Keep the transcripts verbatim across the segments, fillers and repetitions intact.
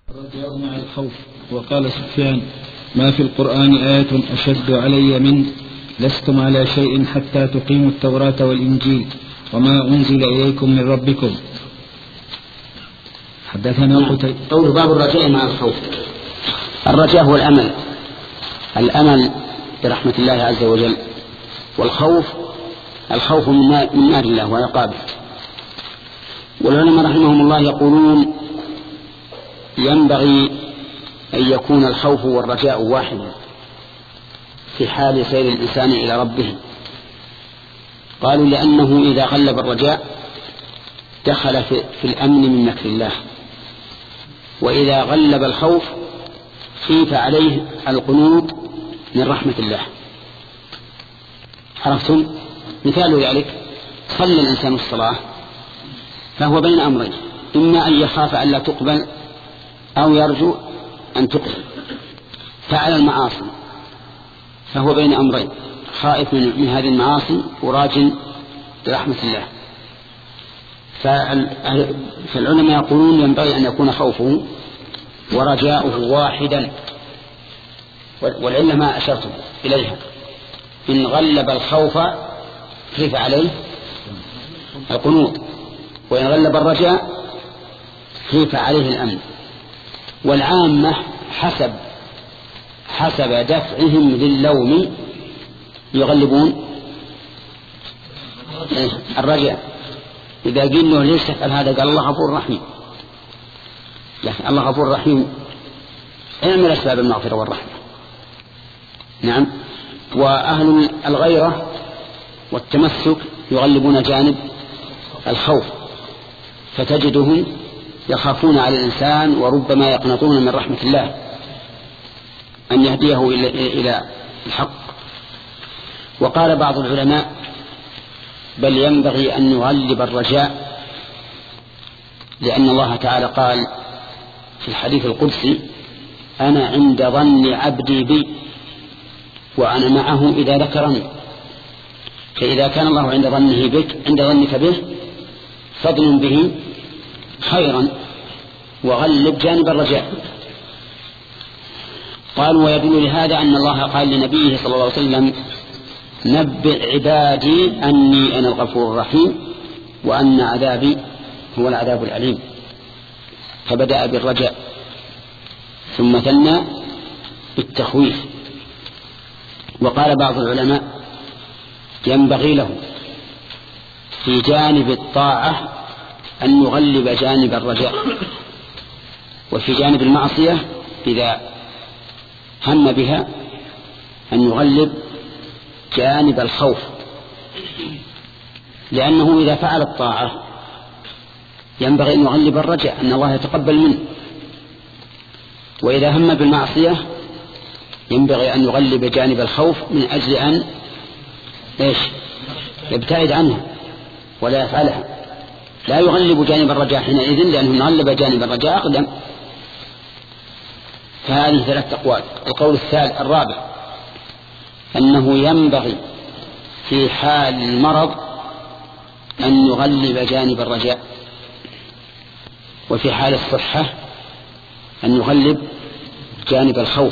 الرجاء مع الخوف. وقال سفيان: ما في القرآن آية أشد علي من لستم على شيء حتى تقيموا التوراة والإنجيل وما أنزل إليكم من ربكم. حدثنا قتيبة. قول باب الرجاء مع الخوف. الرجاء هو الأمل، الأمل برحمة الله عز وجل، والخوف الخوف من نار الله وعقابه. والعلماء رحمهم الله يقولون ينبغي أن يكون الخوف والرجاء واحدا في حال سير الإنسان إلى ربه. قالوا لأنه إذا غلب الرجاء دخل في الأمن من مكر الله، وإذا غلب الخوف خيف عليه القنوط من رحمة الله. عرفتم؟ مثال ذلك: صلى الإنسان الصلاة فهو بين أمرين، إما أن يخاف أن لا تقبل أو يرجو أن تقبل. فعل المعاصي فهو بين أمرين، خائف من هذه المعاصي وراج برحمة الله. فالعلماء يقولون ينبغي أن يكون خوفه ورجاؤه واحدا، والعلة ما أشرت إليها: إن غلب الخوف خيف عليه القنوط، وإن غلب الرجاء خيف عليه الأمن. والعامة حسب حسب دفعهم للوم يغلبون الرجاء. إذا قيل له ليش تفعل هذا؟ قال الله غفور رحيم. لكن الله غفور رحيم اعمل أسباب المغفرة والرحمة. نعم. وأهل الغيرة والتمسك يغلبون جانب الخوف، فتجدهم يخافون على الإنسان وربما يقنطون من رحمة الله أن يهديه إلى الحق. وقال بعض العلماء: بل ينبغي أن نغلب الرجاء، لأن الله تعالى قال في الحديث القدسي: أنا عند ظن عبدي بي وأنا معه إذا ذكرني. فإذا كان الله عند ظنه بك عند ظنك به فاظن به خيرا وغلب جانب الرجاء. قالوا: ويدل لهذا أن الله قال لنبيه صلى الله عليه وسلم: نبئ عبادي أني أنا الغفور الرحيم وأن عذابي هو العذاب الأليم. فبدأ بالرجاء ثم ثنى بالتخويف. وقال بعض العلماء: ينبغي له في جانب الطاعة أن يغلب جانب الرجاء، وفي جانب المعصية إذا هم بها أن يغلب جانب الخوف، لأنه إذا فعل الطاعة ينبغي أن يغلب الرجاء أن الله يتقبل منه، وإذا هم بالمعصية ينبغي أن يغلب جانب الخوف من أجل أن إيش؟ يبتعد عنها ولا يفعلها. لا يغلب جانب الرجاء حينئذ، لأنه غلب جانب الرجاء أقدم. فهذه ثلاث أقوال. القول الثالث الرابع أنه ينبغي في حال المرض أن يغلب جانب الرجاء، وفي حال الصحة أن يغلب جانب الخوف،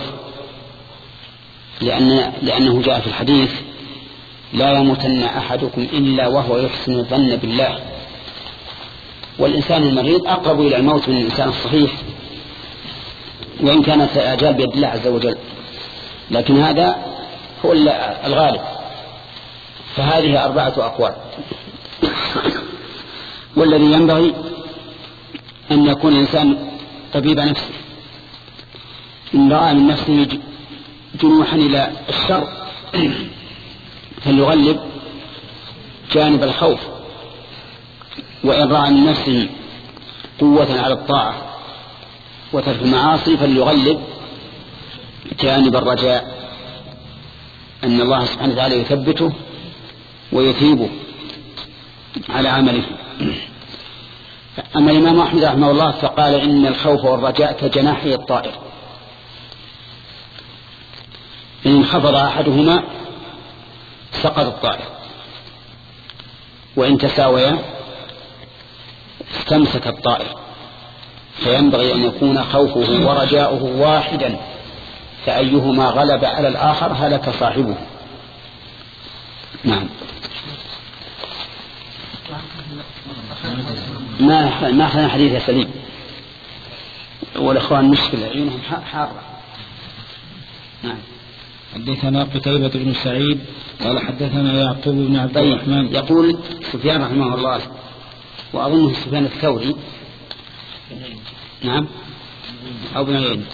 لأن لأنه جاء في الحديث: لا يموتن أحدكم إلا وهو يحسن الظن بالله. والإنسان المريض أقرب إلى الموت من الإنسان الصحيح، وإن كانت الآجال بيد الله عز وجل، لكن هذا هو الغالب. فهذه أربعة أقوال. والذي ينبغي أن يكون الإنسان طبيب نفسه، إن رأى من نفسه جنوحا إلى الشر فليغلب جانب الخوف، وإن رأى من نفسه قوة على الطاعة وترك المعاصي فليغلب جانب الرجاء أن الله سبحانه وتعالى يثبته ويثيبه على عمله. أما الإمام أحمد رحمه الله فقال: إن الخوف والرجاء كجناحي الطائر، إن انخفض أحدهما سقط الطائر، وإن تساويا استمسك الطائر. فينبغي أن يكون خوفه ورجاؤه واحدا، فأيهما غلب على الآخر هلك صاحبه. نعم. ما ما أخذنا حديث يا سليم، والإخوان مشكلة عيونهم حارة. نعم. حدثنا قتيبة بن سعيد قال حدثنا يعقوب بن عبد الرحمن. يقول سفيان رحمه الله، وأظنه سفيان الثوري، نعم، أو بن عيينة،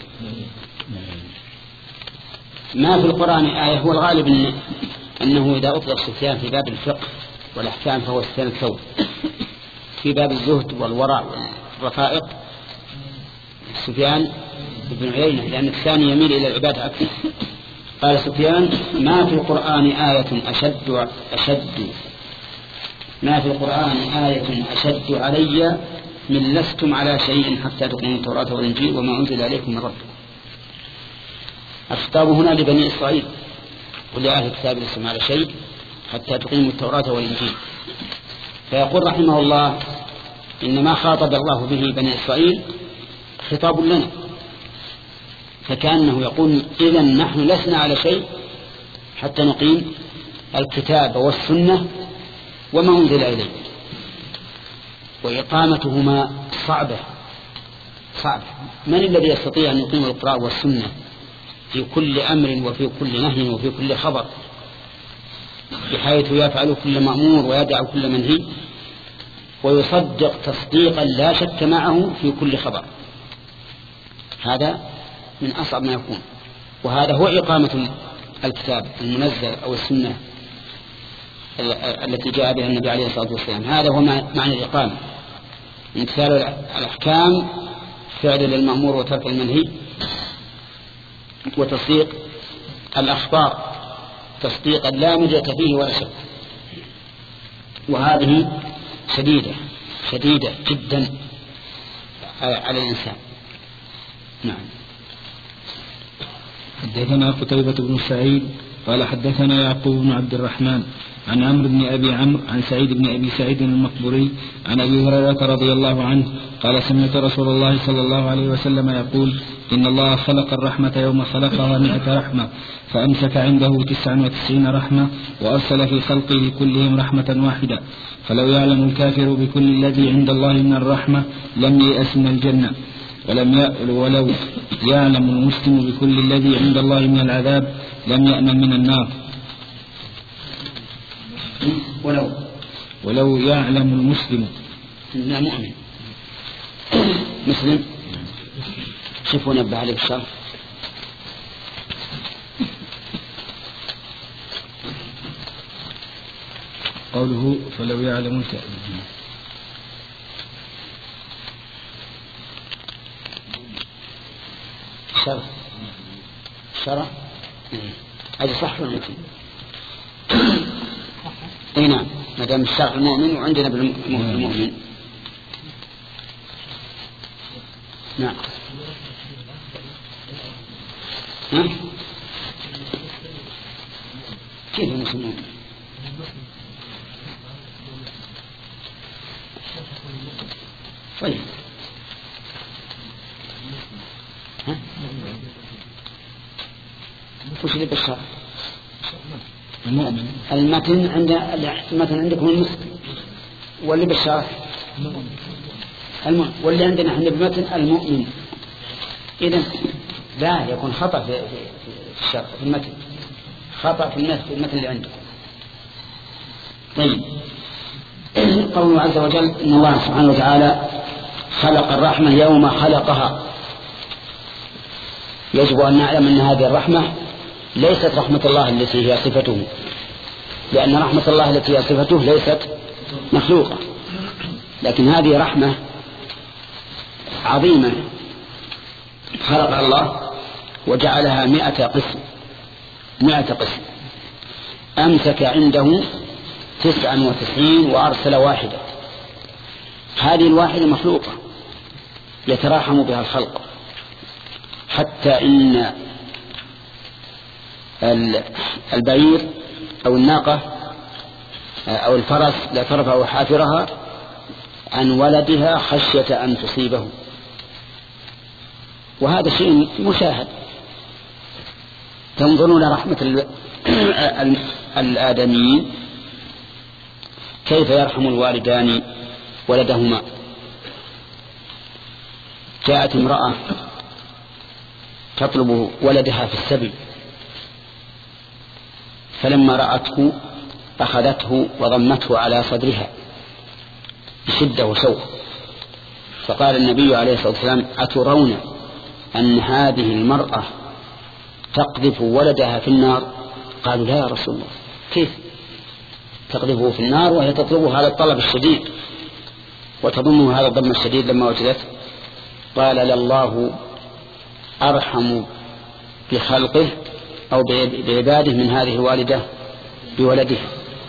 ما في القرآن آية، هو الغالب إن أنه إذا أطلق سفيان في باب الفقه والأحكام فهو سفيان الثوري، في باب الزهد والورع والرفائق سفيان بن عيينة، لأن الثاني يميل إلى العبادة أكثر. قال سفيان: ما في القرآن آية أشد أشد ما في القرآن آية أشد علي من لستم على شيء حتى تقيموا التوراة والإنجيل وما أنزل عليكم من ربكم. الخطاب هنا لبني إسرائيل ولأهل الكتاب لستم على شيء حتى تقيموا التوراة والإنجيل. فيقول رحمه الله: إنما خاطب الله به بني إسرائيل خطاب لنا، فكأنه يقول: إذن نحن لسنا على شيء حتى نقيم الكتاب والسنة وما أنزل إليه. وإقامتهما صعبة صعبة. من الذي يستطيع أن يقيم القرآن والسنة في كل أمر وفي كل نهي وفي كل خبر، بحيث يفعل كل مأمور ويدع كل منهي ويصدق تصديقا لا شك معه في كل خبر؟ هذا من أصعب ما يكون. وهذا هو إقامة الكتاب المنزل أو السنة التي جاء بها النبي عليه الصلاة والسلام. هذا هو معنى الإقامة: امتثال الأحكام، فعل للمأمور وترك المنهي، وتصديق الأخبار تصديقا لا مرية فيه ولا شك. وهذه شديدة شديدة جدا على الإنسان. نعم. حدثنا قتيبة بن سعيد قال حدثنا يعقوب بن عبد الرحمن عن عمرو بن أبي عمرو عن سعيد بن أبي سعيد المقبوري عن أبي هريرة رضي الله عنه قال: سمعت رسول الله صلى الله عليه وسلم يقول: إن الله خلق الرحمة يوم خلقها مئة رحمة، فأمسك عنده تسعا وتسعين رحمة، وأرسل في خلقه كلهم رحمة واحدة، فلو يعلم الكافر بكل الذي عند الله من الرحمة لم ييأس من الجنة، ولم يأل ولو يعلم المسلم بكل الذي عند الله من العذاب لم يأمن من النار. ولو ولو يعلم المسلم لا مؤمن مسلم. شوفوا نبه عليه بالشرح. قوله فلو يعلم الكافر شرح شرح هذا صح ولا لا؟ اي نعم، ما دام الشرع المؤمن وعندنا بالمؤمن. نعم. ها؟ كيف المسلمون؟ طيب. ها؟ وش اللي بالشرع؟ المؤمن. المتن عند المتن عندكم المسلم، واللي بالشرح المؤمن، واللي عندنا احنا بالمتن المؤمن. إذن لا يكون خطأ في في الشرح في المتن، خطأ في المتن في المتن اللي عندكم. طيب. قوله عز وجل: إن الله سبحانه وتعالى خلق الرحمة يوم خلقها. يجب أن نعلم أن هذه الرحمة ليست رحمة الله التي هي صفته، لأن رحمة الله التي هي صفته ليست مخلوقة، لكن هذه رحمة عظيمة خلق الله وجعلها مئة قسم مئة قسم. أمسك عنده تسعا وتسعين وأرسل واحدة. هذه الواحدة مخلوقة يتراحم بها الخلق، حتى إن البعير أو الناقة أو الفرس لا ترفع حافرها عن ولدها خشية أن تصيبه، وهذا شيء مشاهد. تنظرون رحمة الآدميين كيف يرحم الوالدان ولدهما. جاءت امرأة تطلب ولدها في السبي، فلما رأته أخذته وضمته على صدرها بشدة وشوق، فقال النبي عليه الصلاة والسلام: أترون أن هذه المرأة تقذف ولدها في النار؟ قالوا: لا يا رسول الله، كيف تقذفه في النار وهي تطلبه هذا الطلب الشديد وتضمه هذا الضم الشديد لما وجدته؟ قال: لله أرحم بخلقه أو بعباده من هذه الوالدة بولدها.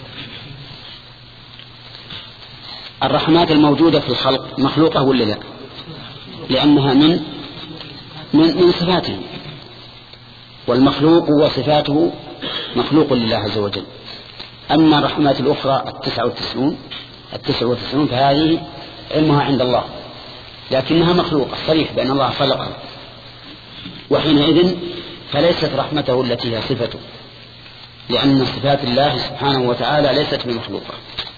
الرحمات الموجودة في الخلق مخلوقة ولا لا؟ لأنها من من, من صفاته، والمخلوق وصفاته مخلوق لله عز وجل. أما الرحمات الأخرى التسعة والتسعون التسعة والتسعون فهذه علمها عند الله، لكنها مخلوقة صريح بأن الله خلقها، وحينئذ فليست رحمته التي هي صفته، لأن صفات الله سبحانه وتعالى ليست بمخلوقة.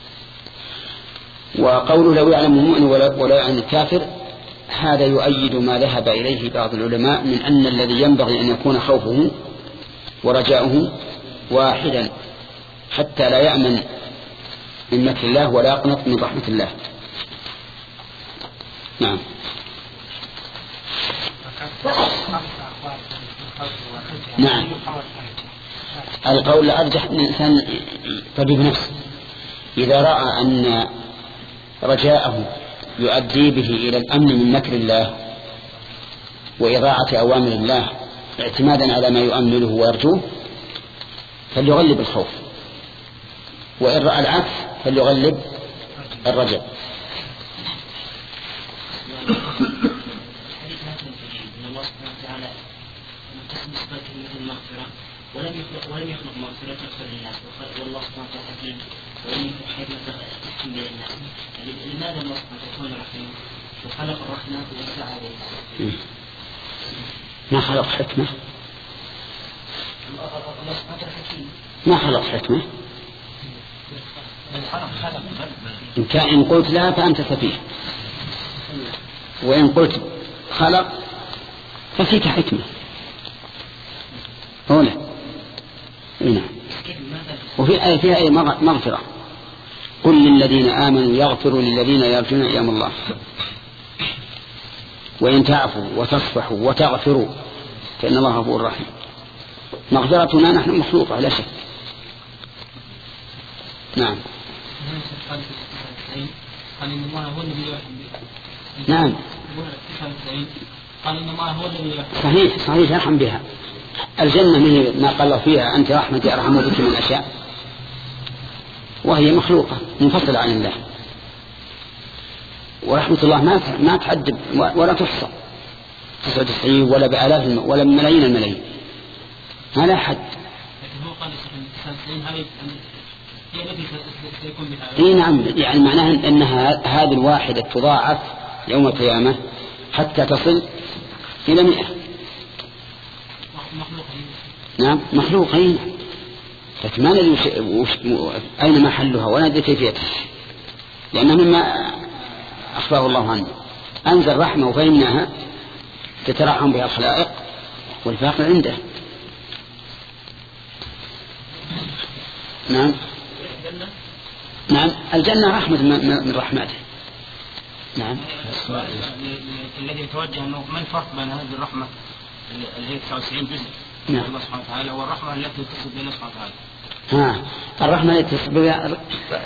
وقوله لو يعلم المؤمن ولا يعلم الكافر، هذا يؤيد ما ذهب إليه بعض العلماء من أن الذي ينبغي أن يكون خوفه ورجاؤه واحدا، حتى لا يأمن من مكر الله ولا يقنط من رحمة الله. نعم. نعم. القول الأرجح أن الإنسان طبيب نفسه إذا رأى أن رجاءه يؤدي به إلى الأمن من مكر الله وإضاعة أوامر الله اعتمادا على ما يؤمله ويرجوه فليغلب الخوف، وإن رأى العكس فليغلب الرجاء. ولم يخلق ولم يخلق مغفرة تغفر للناس، والله سبحانه وتعالى حكيم ولم يخلق حكمة تحكم بين الناس. لماذا الله سبحانه وتعالى يكون رحيم وخلق الرحمة ووسع عليه؟ ما خلق حكمة؟ الله سبحانه وتعالى حكيم. ما خلق حكمة. إن كان إن قلت لا فأنت سفيه، وإن قلت خلق ففيك حكمة. هنا هنا وفي آية فيها أي مغفرة: قل للذين آمنوا يغفروا للذين يرجون أيام الله وإن تعفوا وتصفحوا وتغفروا فإن الله غفور رحيم. مغفرتنا نحن مخلوقة لا شك. نعم. نعم. صحيح صحيح يرحم بها. الجنة من ما قال فيها أنت رحمتي أرحم بك من أشياء، وهي مخلوقة منفصلة عن الله، ورحمة الله ما ما تعدد ولا تحصى تسعة وتسعين ولا بآلاف ولا بملايين الملايين، ما لا حد. لكن هو قال هذه هي التي سيكون بها. إيه نعم، يعني معناها أنها هذه الواحدة تضاعف يوم القيامة حتى تصل إلى مئة. نعم مخلوقين، لكن ما ندري أين محلها ولا ندري كيفيتها، لأنها مما أخبره الله عنه. أنزل رحمة وفهمناها تترحم بها الخلائق والباقي عنده. نعم نعم الجنة رحمة من رحمته. نعم. الذي يتوجه أنه ما الفرق بين هذه الرحمة اللي هي تسعة وتسعين جزء من الله سبحانه وتعالى والرحمة التي تصل بين الله سبحانه وتعالى؟ ها الرحمة التي تصل بها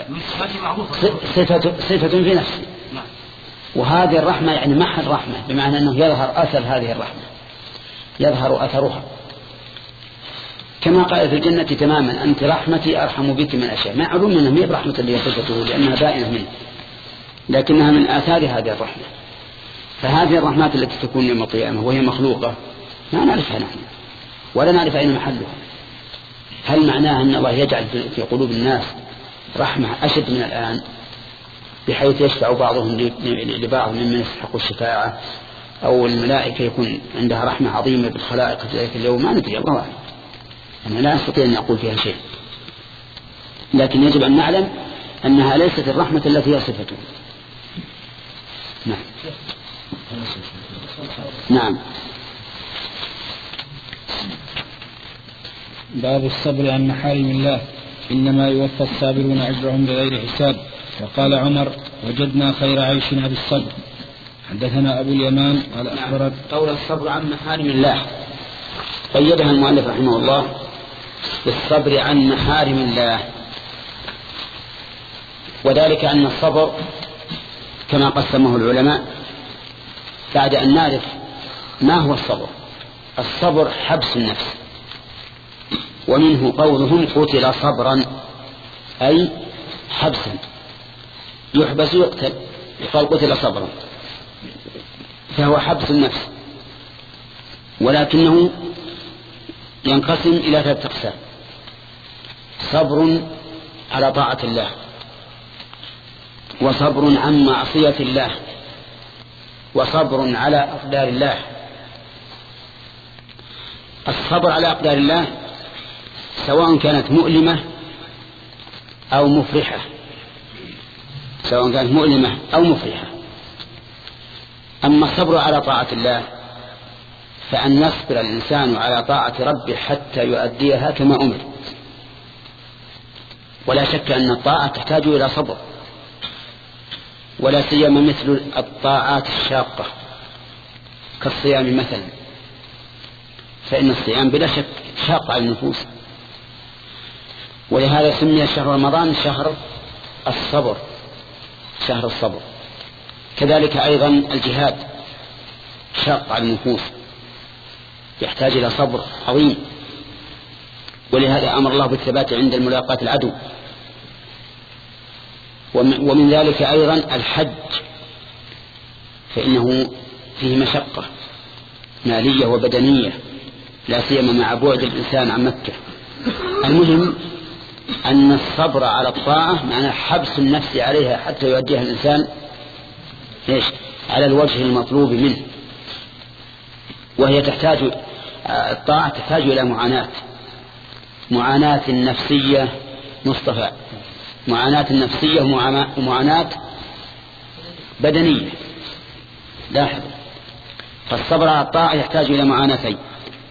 صفة صفة في نفسه. نعم. وهذه الرحمة يعني محل رحمة، بمعنى أنه يظهر أثر هذه الرحمة، يظهر أثرها، كما قال في الجنة تماما: أنت رحمتي أرحم بك من أشياء. ما علوم منها هي برحمة اللي صفته لأنها بائنة منه، لكنها من آثار هذه الرحمة. فهذه الرحمات التي تكون يوم القيامة وهي مخلوقة ما نعرفها نحن ولا نعرف أين محلها. هل معناها أن الله يجعل في قلوب الناس رحمة أشد من الآن بحيث يشفع بعضهم لبعض ممن يستحق الشفاعة أو الملائكة يكون عندها رحمة عظيمة بالخلائق في ذلك اليوم، ما ندري، الله أعلم، أنا لا أستطيع أن أقول فيها شيء، لكن يجب أن نعلم أنها ليست الرحمة التي هي صفته. نعم. نعم. باب الصبر عن محارم الله، إنما يوفى الصابرون أجرهم بغير حساب. وقال عمر: وجدنا خير عيشنا بالصبر. حدثنا أبو اليمان قال أخبرت. قول الصبر عن محارم الله قيدها المؤلف رحمه الله بالصبر عن محارم الله، وذلك أن الصبر كما قسمه العلماء بعد أن نعرف ما هو الصبر. الصبر حبس النفس، ومنه قولهم قتل صبرا، أي حبسا، يحبس يقتل، يقال قتل صبرا، فهو حبس النفس، ولكنه ينقسم إلى ثلاثة أقسام: صبر على طاعة الله، وصبر عن معصية الله، وصبر على أقدار الله. الصبر على أقدار الله سواء كانت مؤلمة أو مفرحة، سواء كانت مؤلمة أو مفرحة. أما الصبر على طاعة الله فأن يصبر الإنسان على طاعة ربه حتى يؤديها كما أمر، ولا شك أن الطاعة تحتاج إلى صبر، ولا سيما مثل الطاعات الشاقة كالصيام مثلا، فإن الصيام بلا شك شاق على النفوس، ولهذا سمي شهر رمضان شهر الصبر، شهر الصبر. كذلك أيضا الجهاد شاق على النفوس، يحتاج إلى صبر عظيم، ولهذا أمر الله بالثبات عند الملاقاة العدو. ومن ذلك أيضا الحج، فإنه فيه مشقة مالية وبدنية، لا سيما مع بعد الإنسان عن مكة. المهم أن الصبر على الطاعة معنى حبس النفس عليها حتى يؤديها الإنسان إيش؟ على الوجه المطلوب منه، وهي تحتاج، الطاعة تحتاج إلى معاناة، معاناة نفسية مصطفى، معاناة نفسية ومعاناة بدنية. لاحظ، فالصبر على الطاعة يحتاج إلى معاناتين: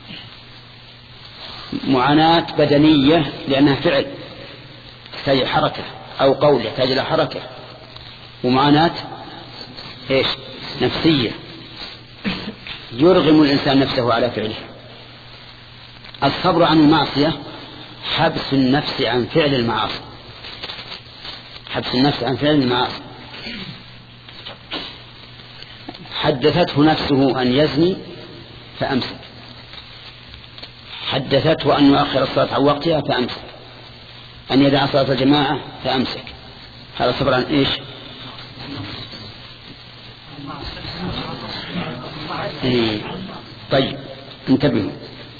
معاناة بدنية لأنها فعل تحتاج إلى حركة، أو قول يحتاج إلى حركة، ومعاناة إيش؟ نفسية، يرغم الإنسان نفسه على فعله. الصبر عن المعصية حبس النفس عن فعل المعاصي، حبس النفس عن فعل المعاصي. حدثته نفسه أن يزني فأمسك، حدثته أن يؤخر الصلاة عن وقتها فأمسك، أن يدع صلاة الجماعة فأمسك. هذا صبر عن إيش؟ إيه. طيب انتبهوا،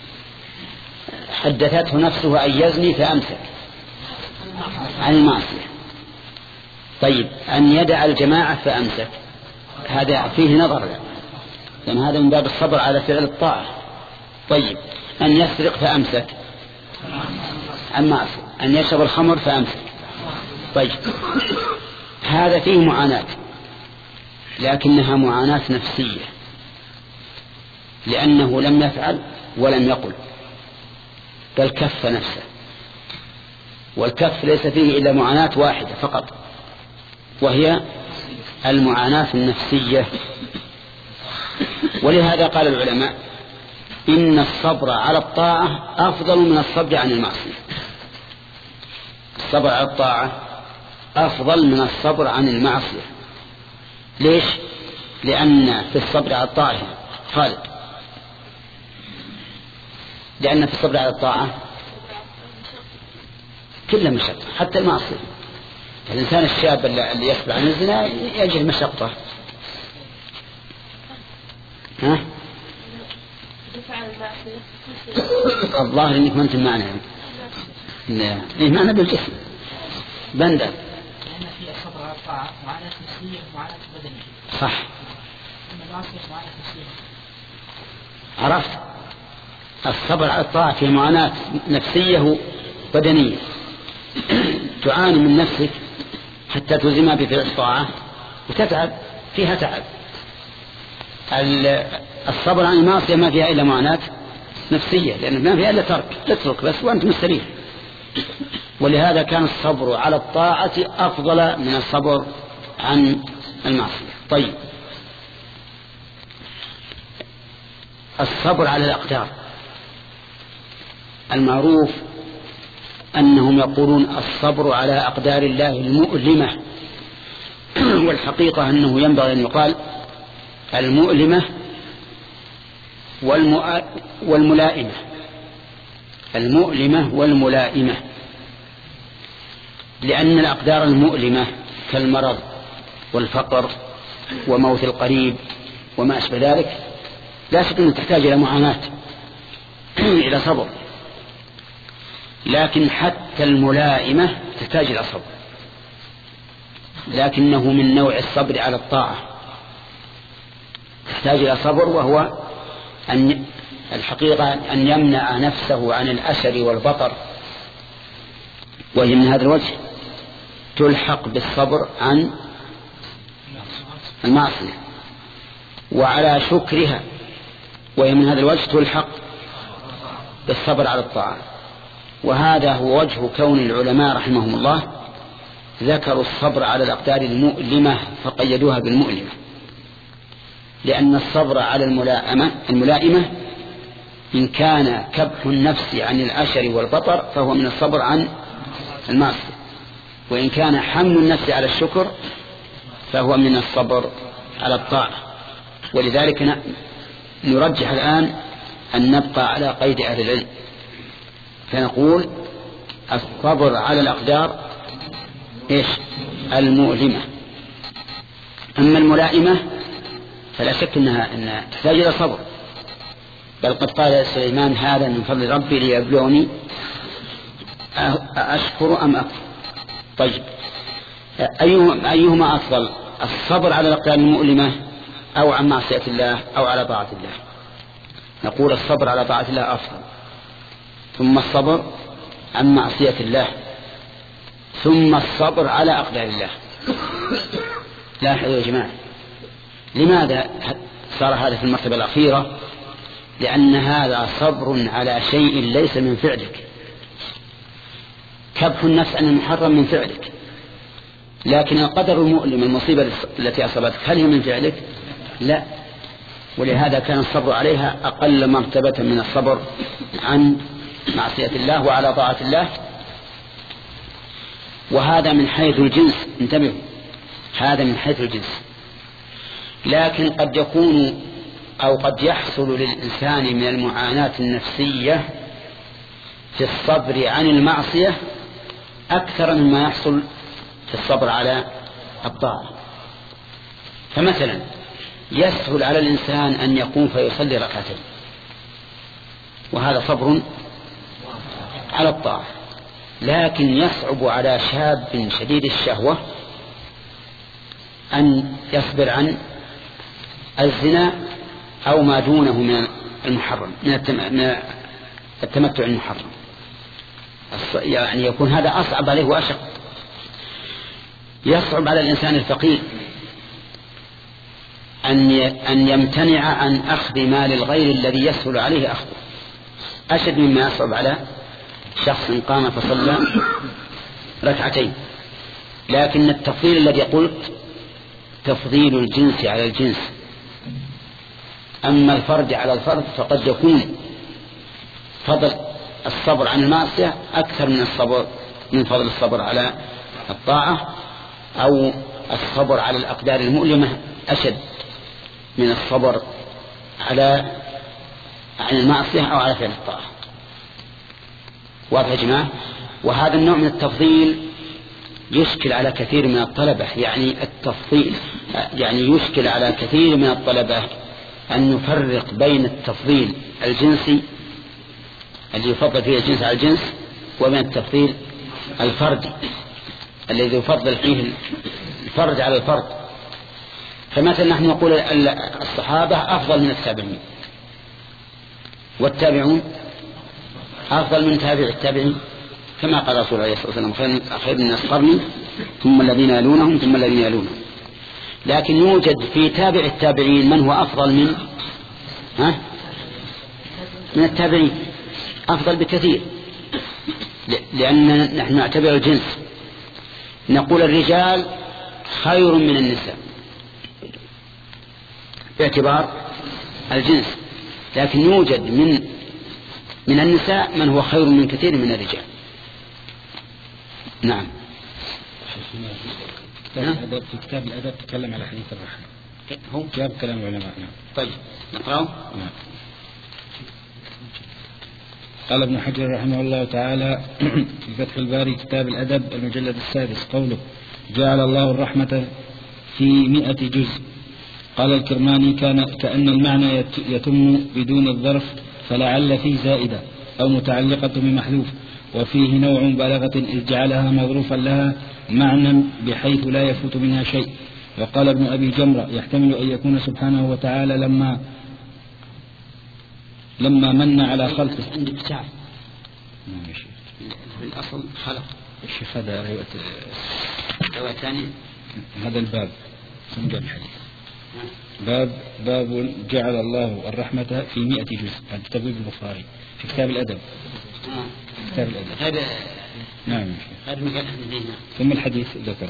حدثته نفسه أن يزني فأمسك عن المعصية. طيب أن يدع الجماعة فأمسك، هذا فيه نظر، لأن هذا من باب الصبر على فعل الطاعة. طيب أن يسرق فأمسك عن معصية، أن يشرب الخمر فأمسك. طيب هذا فيه معاناة، لكنها معاناة نفسية، لأنه لم يفعل ولم يقل، بل كف نفسه، والكف ليس فيه إلا معاناة واحدة فقط، وهي المعاناة النفسية. ولهذا قال العلماء إن الصبر على الطاعة أفضل من الصبر عن المعصية. الصبر على الطاعة أفضل من الصبر عن المعصية. ليش؟ لأن في الصبر على الطاعة خالد، لأن في الصبر على الطاعة كل مشقة، حتى المعصية. الإنسان الشاب اللي يصبر عن الزنا يجد مشقة. ها؟ الظاهر إنك ما أنت معنا، لا إيه معنا بالجسم بندر، لأن في الصبر على الطاعة معاناة نفسية ومعاناة بدنية. صح. عرفت؟ الصبر على الطاعة في معاناة نفسية بدنية، تعاني من نفسك حتى تلزمها بفعل الطاعة وتتعب فيها تعب. الصبر عن المعصية ما فيها إلا معاناة نفسية، لأنه ما فيها إلا ترك، تترك بس وأنت مستريح. ولهذا كان الصبر على الطاعة أفضل من الصبر عن المعصية. طيب، الصبر على الأقدار، المعروف أنهم يقولون الصبر على أقدار الله المؤلمة، والحقيقة أنه ينبغي أن يقال المؤلمة والملائمة، المؤلمة والملائمة، لأن الأقدار المؤلمة كالمرض والفقر وموت القريب وما أشبه ذلك لا شك أنها تحتاج إلى معاناة إلى صبر، لكن حتى الملائمة تحتاج إلى صبر، لكنه من نوع الصبر على الطاعة تحتاج إلى صبر، وهو أن الحقيقة أن يمنع نفسه عن الأشر والبطر، وهي من هذا الوجه تلحق بالصبر عن المعصية، وعلى شكرها، وهي من هذا الوجه تلحق بالصبر على الطاعة. وهذا هو وجه كون العلماء رحمهم الله ذكروا الصبر على الأقدار المؤلمة فقيدوها بالمؤلمة، لأن الصبر على الملائمة الملائمة إن كان كبح النفس عن الأشر والبطر فهو من الصبر عن المعصية، وإن كان حمل النفس على الشكر فهو من الصبر على الطاعة. ولذلك نرجح الآن أن نبقى على قيد أهل العلم، فنقول الصبر على الأقدار إيش؟ المؤلمة. أما الملائمة فلا شك أنها, أنها تحتاج إلى صبر، بل قد قال سليمان هذا من فضل ربي ليبلوني أشكر أم أكفر. طيب، أيهما, أيهما أفضل، الصبر على الأقدار المؤلمة أو عن معصية الله أو على طاعة الله؟ نقول الصبر على طاعة الله أفضل، ثم الصبر عن معصية الله، ثم الصبر على أقدار الله. لاحظوا يا جماعة، لماذا صار هذا في المرتبة الأخيرة؟ لأن هذا صبر على شيء ليس من فعلك، كبح النفس عن المحرم من فعلك، لكن القدر المؤلم المصيبة التي أصابتك هل هي من فعلك؟ لا. ولهذا كان الصبر عليها أقل مرتبة من الصبر عن معصية الله وعلى طاعة الله. وهذا من حيث الجنس، انتبهوا، هذا من حيث الجنس. لكن قد يكون أو قد يحصل للإنسان من المعاناة النفسية في الصبر عن المعصية أكثر مما يحصل في الصبر على الطاعة. فمثلا يسهل على الإنسان أن يقوم فيصلي ركعتين، وهذا صبر على الطاعة، لكن يصعب على شاب شديد الشهوة أن يصبر عن الزنا أو ما دونه من المحرم، من التمتع المحرم، يعني يكون هذا أصعب عليه وأشق. يصعب على الإنسان الفقير أن يمتنع عن أخذ مال الغير الذي يسهل عليه أخذه، أشد مما يصعب على شخص قام فصلى ركعتين. لكن التفضيل الذي قلت تفضيل الجنس على الجنس، أما الفرد على الفرد فقد يكون فضل الصبر عن المعصية أكثر من الصبر من فضل الصبر على الطاعة، أو الصبر على الأقدار المؤلمة أشد من الصبر على عن المعصية أو على فعل الطاعة. واضح يا جماعة؟ وهذا النوع من التفضيل يشكل على كثير من الطلبة، يعني التفضيل يعني يشكل على كثير من الطلبة أن نفرق بين التفضيل الجنسي الذي يفضل فيه الجنس على الجنس وبين التفضيل الفردي الذي يفضل فيه الفرد على الفرد. فمثلا نحن نقول الصحابة أفضل من التابعين، والتابعون أفضل من تابع التابعين، كما قال رسول الله عليه الصلاة والسلام خير الناس قرني ثم الذين يلونهم ثم الذين يلونهم. لكن يوجد في تابع التابعين من هو أفضل من ها من التابعين، أفضل بكثير، لأن نحن نعتبر الجنس، نقول الرجال خير من النساء باعتبار الجنس، لكن يوجد من من النساء من هو خير من كثير من الرجال. نعم. في كتاب الأدب تكلم على حديث الرحمة، هو جاب كلام العلماء. نعم. طيب نقرأه. نعم. قال ابن حجر رحمه الله تعالى في فتح الباري كتاب الأدب المجلد السادس قوله جعل الله الرحمة في مئة جزء. قال الكرماني كان كأن المعنى يتم بدون الظرف، فلعل فيه زائدة أو متعلقة بمحذوف، وفيه نوع مبالغة إذ جعلها مظروفا لها معنى بحيث لا يفوت منها شيء. وقال ابن أبي جمرة يحتمل أن يكون سبحانه وتعالى لما لما من على خلقه. عندك تعب بالأصل خلق الشيخ هذا رواية ثانية. هذا الباب ثم جاء الحديث باب باب جعل الله الرحمة في مئة جزء عند تبويب البخاري في كتاب الأدب. كتاب الأدب هذا نعم. هذا مكان ثم الحديث ذكره.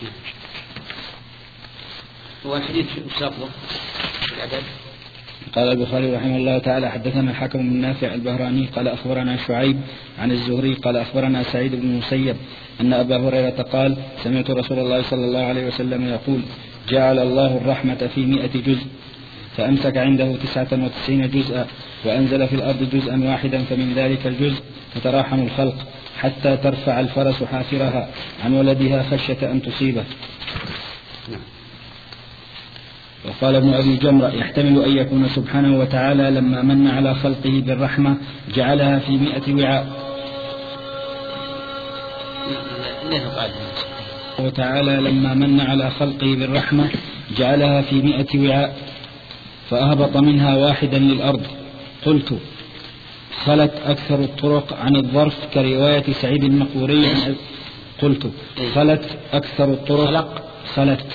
هو الحديث شرطه في الأدب. قال البخاري رحمه الله تعالى حدثنا الحكم بن نافع البهراني قال أخبرنا شعيب عن الزهري قال أخبرنا سعيد بن المسيب أن أبا هريرة قال سمعت رسول الله صلى الله عليه وسلم يقول جعل الله الرحمة في مئة جزء، فأمسك عنده تسعة وتسعين جزءا، وأنزل في الأرض جزءا واحدا، فمن ذلك الجزء تتراحم الخلق حتى ترفع الفرس حافرها عن ولدها خشية أن تصيبه. وقال ابن أبي جمرة يحتمل أن يكون سبحانه وتعالى لما من على خلقه بالرحمة جعلها في مئة وعاء، وتعالى لما من على خلقه بالرحمة جعلها في مئة وعاء فأهبط منها واحدا للأرض. قلت خلت أكثر الطرق عن الظرف كرواية سعيد المقبوري عن قلت خلت أكثر الطرق خلت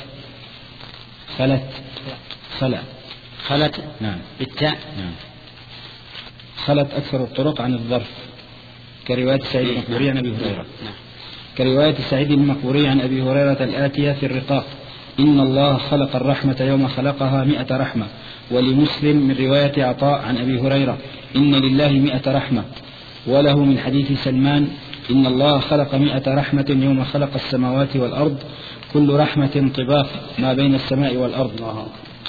خلت خلت خلت نعم بالتاء نعم خلت أكثر الطرق عن الظرف كرواية سعيد المقبوري عن أبي هريرة نعم. كرواية سعيد المقبوري عن أبي هريرة الآتية في الرقاق إن الله خلق الرحمة يوم خلقها مئة رحمة. ولمسلم من رواية عطاء عن أبي هريرة إن لله مئة رحمة. وله من حديث سلمان إن الله خلق مئة رحمة يوم خلق السماوات والأرض كل رحمة طباق ما بين السماء والأرض.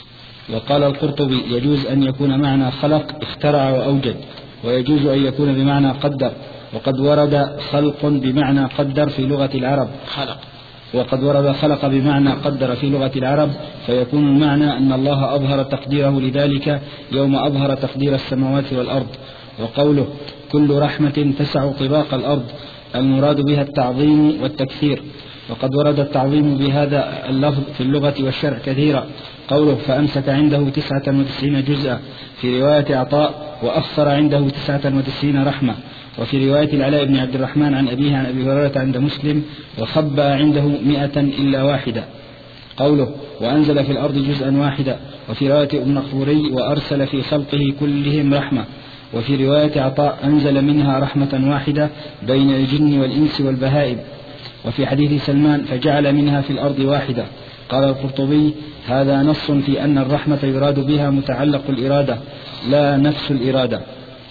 وقال القرطبي يجوز أن يكون معنى خلق اخترع وأوجد، ويجوز أن يكون بمعنى قدر، وقد ورد خلق بمعنى قدر في لغة العرب خلق وقد ورد خلق بمعنى قدر في لغة العرب، فيكون المعنى أن الله أظهر تقديره لذلك يوم أظهر تقدير السماوات والأرض. وقوله كل رحمة تسع طباق الأرض المراد بها التعظيم والتكثير، وقد ورد التعظيم بهذا اللفظ في اللغة والشرع كثيرا. قوله فأمسك عنده تسعة وتسعين جزءا في رواية عطاء وأخر عنده تسعة وتسعين رحمة. وفي رواية العلاء بن عبد الرحمن عن أبيه عن أبي هريرة عند مسلم وخبأ عنده مئة إلا واحدة. قوله وأنزل في الأرض جزءا واحدا. وفي رواية ابن مقبوري وأرسل في خلقه كلهم رحمة. وفي رواية عطاء أنزل منها رحمة واحدة بين الجن والإنس والبهائم. وفي حديث سلمان فجعل منها في الأرض واحدة. قال القرطبي هذا نص في أن الرحمة يراد بها متعلق الإرادة لا نفس الإرادة،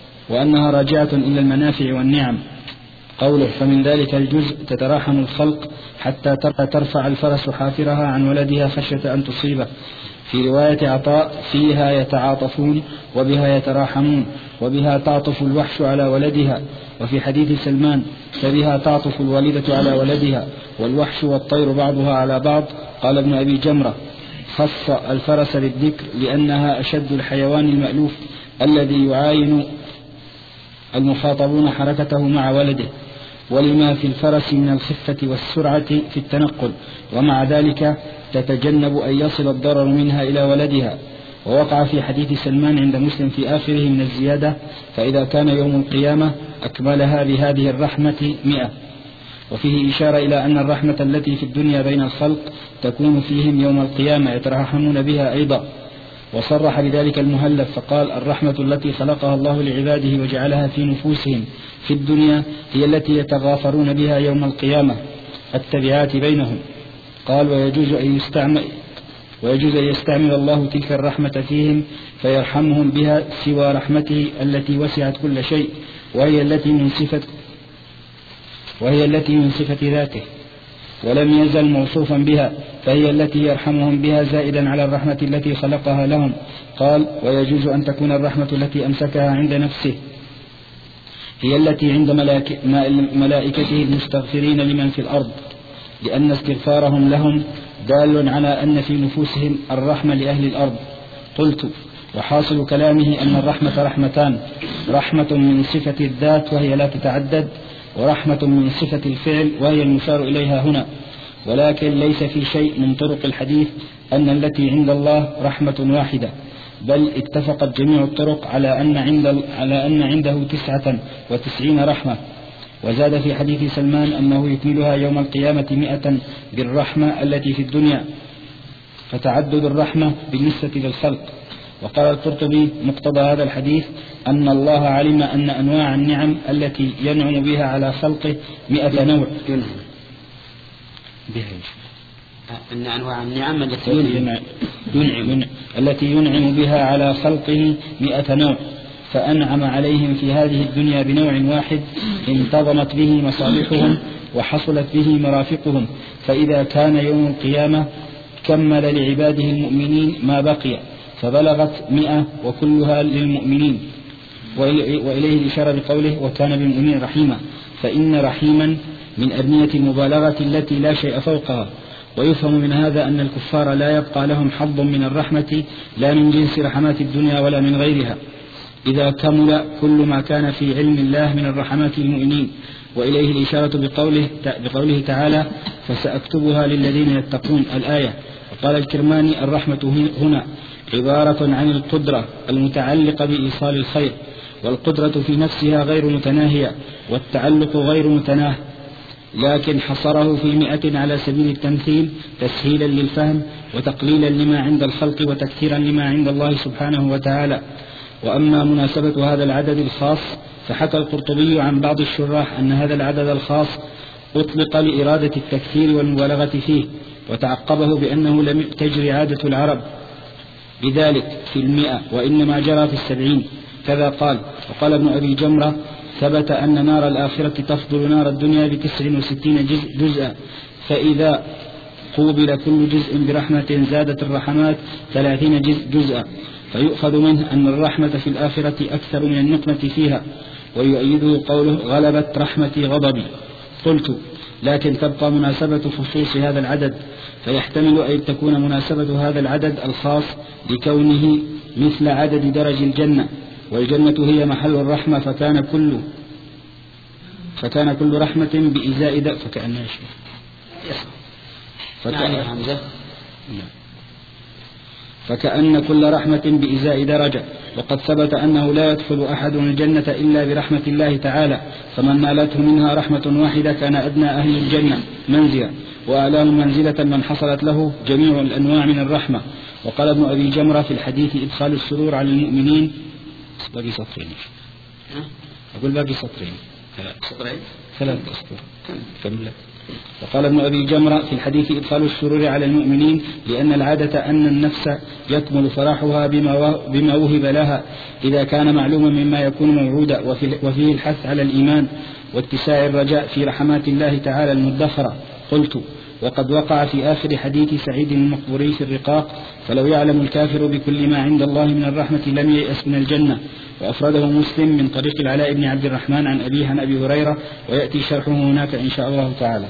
وأنها راجعة إلى المنافع والنعم. قوله فمن ذلك الجزء تتراحم الخلق حتى ترفع الفرس حافرها عن ولدها خشية أن تصيبه. في رواية عطاء فيها يتعاطفون وبها يتراحمون وبها تعطف الوحش على ولدها. وفي حديث سلمان فبها تعطف الوالدة على ولدها والوحش والطير بعضها على بعض. قال ابن أبي جمرة خص الفرس للذكر لأنها أشد الحيوان المألوف الذي يعاين المخاطبون حركته مع ولده. ولما في الفرس من الخفة والسرعة في التنقل، ومع ذلك تتجنب أن يصل الضرر منها إلى ولدها. ووقع في حديث سلمان عند مسلم في آخره من الزيادة: فإذا كان يوم القيامة أكملها بهذه الرحمة مئة. وفيه إشارة إلى أن الرحمة التي في الدنيا بين الخلق تكون فيهم يوم القيامة يترحمون بها أيضا. وصرح بذلك المهلب فقال: الرحمة التي خلقها الله لعباده وجعلها في نفوسهم في الدنيا هي التي يتغافرون بها يوم القيامة التبعات بينهم. قال: ويجوز أن يستعمل ويجوز أن يستعمل الله تلك الرحمة فيهم فيرحمهم بها سوى رحمته التي وسعت كل شيء، وهي التي من صفة وهي التي من صفة ذاته ولم يزل موصوفا بها، فهي التي يرحمهم بها زائدا على الرحمة التي خلقها لهم. قال: ويجوز أن تكون الرحمة التي أمسكها عند نفسه هي التي عند ملائكته المستغفرين لمن في الأرض، لأن استغفارهم لهم دال على أن في نفوسهم الرحمة لأهل الأرض. قلت: وحاصل كلامه أن الرحمة رحمتان: رحمة من صفة الذات وهي لا تتعدد، ورحمة من صفة الفعل وهي المشار إليها هنا. ولكن ليس في شيء من طرق الحديث أن التي عند الله رحمة واحدة، بل اتفقت جميع الطرق على أن, عند على أن عنده تسعة وتسعين رحمة. وزاد في حديث سلمان أنه يكملها يوم القيامة مئة بالرحمة التي في الدنيا، فتعدد الرحمة بالنسبة للخلق. وقال القرطبي: مقتضى هذا الحديث أن الله علم أن أنواع النعم التي ينعم بها على خلقه مئة نوع. أن أنواع النعم التي ينعم, ينعم التي ينعم بها على خلقه مئة نوع، فأنعم عليهم في هذه الدنيا بنوع واحد انتظمت به مصالحهم وحصلت به مرافقهم، فإذا كان يوم القيامة كمل لعباده المؤمنين ما بقي، فبلغت مئة وكلها للمؤمنين. وإليه الإشارة بقوله: وكان بالمؤمنين رحيما، فإن رحيما من أبنية المبالغة التي لا شيء فوقها. ويفهم من هذا أن الكفار لا يبقى لهم حظ من الرحمة، لا من جنس رحمات الدنيا ولا من غيرها، إذا كمل كل ما كان في علم الله من الرحمات المؤمنين. وإليه الإشارة بقوله, بقوله تعالى: فسأكتبها للذين يتقون الآية. وقال الكرماني: الرحمة هنا عبارة عن القدرة المتعلقة بإيصال الخير، والقدرة في نفسها غير متناهية، والتعلق غير متناه، لكن حصره في مئة على سبيل التمثيل تسهيلا للفهم وتقليلا لما عند الخلق وتكثيرا لما عند الله سبحانه وتعالى. وأما مناسبة هذا العدد الخاص فحكى القرطبي عن بعض الشراح أن هذا العدد الخاص أطلق لإرادة التكثير والمبالغة فيه، وتعقبه بأنه لم تجري عادة العرب بذلك في المئة، وإنما جرى في السبعين. كذا قال. وقال ابن أبي جمرة: ثبت أن نار الآخرة تفضل نار الدنيا بتسع وستين جزء جزءا، فإذا قوبل كل جزء برحمة زادت الرحمات ثلاثين جزء جزءا، فيؤخذ منه أن الرحمة في الآخرة أكثر من النقمة فيها. ويؤيده قوله: غلبت رحمتي غضبي. قلت: لكن تبقى مناسبة خصوص هذا العدد، فيحتمل أن تكون مناسبة هذا العدد الخاص لكونه مثل عدد درج الجنة، والجنة هي محل الرحمة، فكان كل فكان كل رحمة بإزاء د... فكأنها شيء فكأن... فكأن كل رحمة بإزاء درجة. وقد ثبت أنه لا يدخل أحد الجنة إلا برحمة الله تعالى، فمن نالته منها رحمة واحدة كان أدنى أهل الجنة منزلة، وأعلاهم منزلة من حصلت له جميع الأنواع من الرحمة. وقال ابن أبي جمرة في الحديث: إدخال السرور على المؤمنين. باقي سطرين. أقول باقي سطرين. سطرين. ثلاث أسطر. كمل. وقال ابن أبي جمرة في الحديث: إدخال السرور على المؤمنين، لأن العادة أن النفس يكمل فرحها بما وهب لها إذا كان معلوما مما يكون موعودا، وفيه الحث على الإيمان واتساع الرجاء في رحمات الله تعالى المدخرة. قلت: وقد وقع في آخر حديث سعيد المقبوري في الرقاق: فلو يعلم الكافر بكل ما عند الله من الرحمة لم ييأس من الجنة. وأفرده مسلم من طريق العلاء بن عبد الرحمن عن أبيه عن أبي هريرة، ويأتي شرحه هناك إن شاء الله تعالى.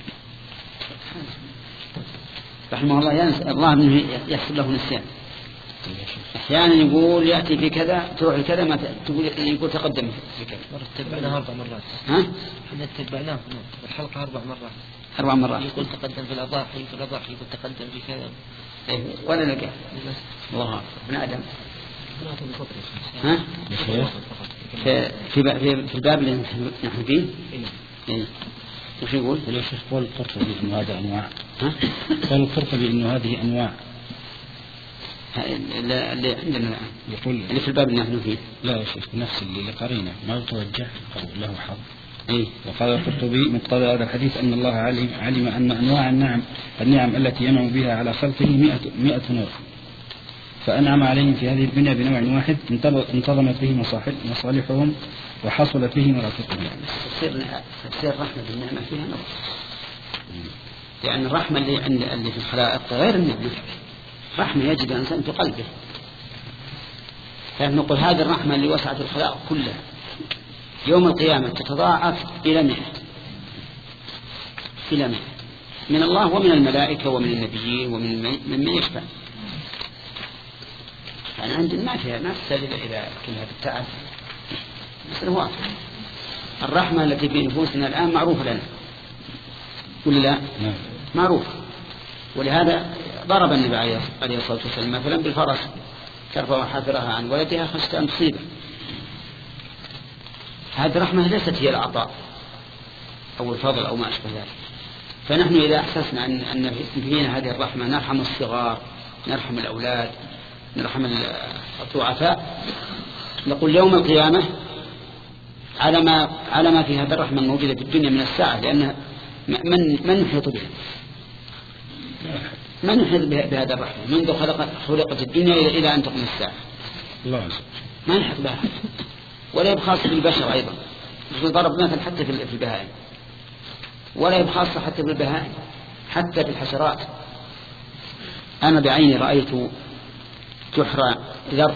رحمه الله ينسى الله منه يحصل له نسيان. أحيانا يقول يأتي في كذا تروح لكذا ما تقول يقول تقدم في كذا. تبعناه أربع مرات. ها؟ احنا تبعناه الحلقة أربع مرات. أربع مرات. يقول تقدم في الأضاحي في الأضاحي يقول تقدم في كذا. إيه ولا نلقى. الله ابن آدم. ها؟ في في في الباب اللي نحن فيه. إيه. وش يقول؟ يا شيخ قول القرطبي إنه هذا أنواع. ها؟ قول القرطبي إنه هذه أنواع. اللي عندنا الآن يقول اللي في الباب اللي نحن فيه. لا يا شيخ نفس اللي قرينا ما يتوجه له حظ. إيه؟ وقال القرطبي مقتضى هذا الحديث أن الله علم, علم أن أنواع النعم النعم التي ينعم بها على خلقه مئة, مئة نوع فأنعم عليهم في هذه الدنيا بنوع واحد انتظمت به مصالحهم وحصلت به مرافقهم. تفسير الرحمة بالنعمة فيها نوع، لأن الرحمة اللي عند اللي في الخلائق غير النعمة، رحمة يجد الإنسان في قلبه، فنقول هذه الرحمة اللي وسعت الخلائق كلها يوم القيامة تتضاعف إلى مئة إلى مئة من الله ومن الملائكة ومن النبيين ومن من يشفع. يعني عندنا ما فيها ما تحتاج إلى كلها بالتعب، بس هو الرحمة التي في نفوسنا الآن معروفة لنا ولا لا؟ نعم معروف. ولهذا ضرب النبي عليه الصلاة والسلام مثلا بالفرس ترفع حافرها عن ولدها خشية أن تصيبه. هذه الرحمة ليست هي العطاء أو الفضل أو ما أشبه ذلك. فنحن إذا أحسسنا أن أن فينا هذه الرحمة نرحم الصغار، نرحم الأولاد، نرحم الضعفاء، نقول يوم القيامة على ما على ما في هذه الرحمة الموجودة في الدنيا من الساعة، لأن من من يحيط بها؟ من يحيط بهذا الرحمة منذ خلق خلقت الدنيا إلى أن تقوم الساعة؟ الله ما يحيط بها، ولا يبخاص بالبشر أيضا. ضرب مثل حتى في البهائم، ولا يبخاص حتى في البهائم، حتى في الحشرات. أنا بعيني رأيت جحر ذر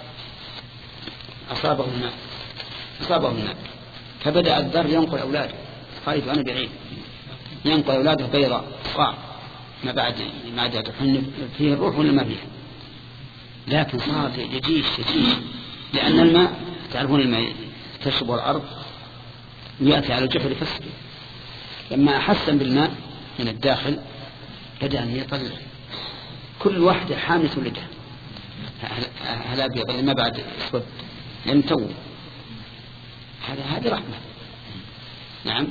أصابه الماء أصابه الماء فبدأ الذر ينقل أولاده، رأيت أنا بعيني ينقل أولاده بيضاء صعب ما بعد ما عاد تحن فيه الروح ولا ما فيه، لكن صارت يجيش يجيش لأن الماء تعرفون الماء تشرب الأرض ويأتي على الجحر فسد. لما أحسن بالماء من الداخل بدأ أن يطلع كل واحدة حامل ولدها، هل أبيض اللي ما بعد أسود لم تو. هذا هذه رحمة. نعم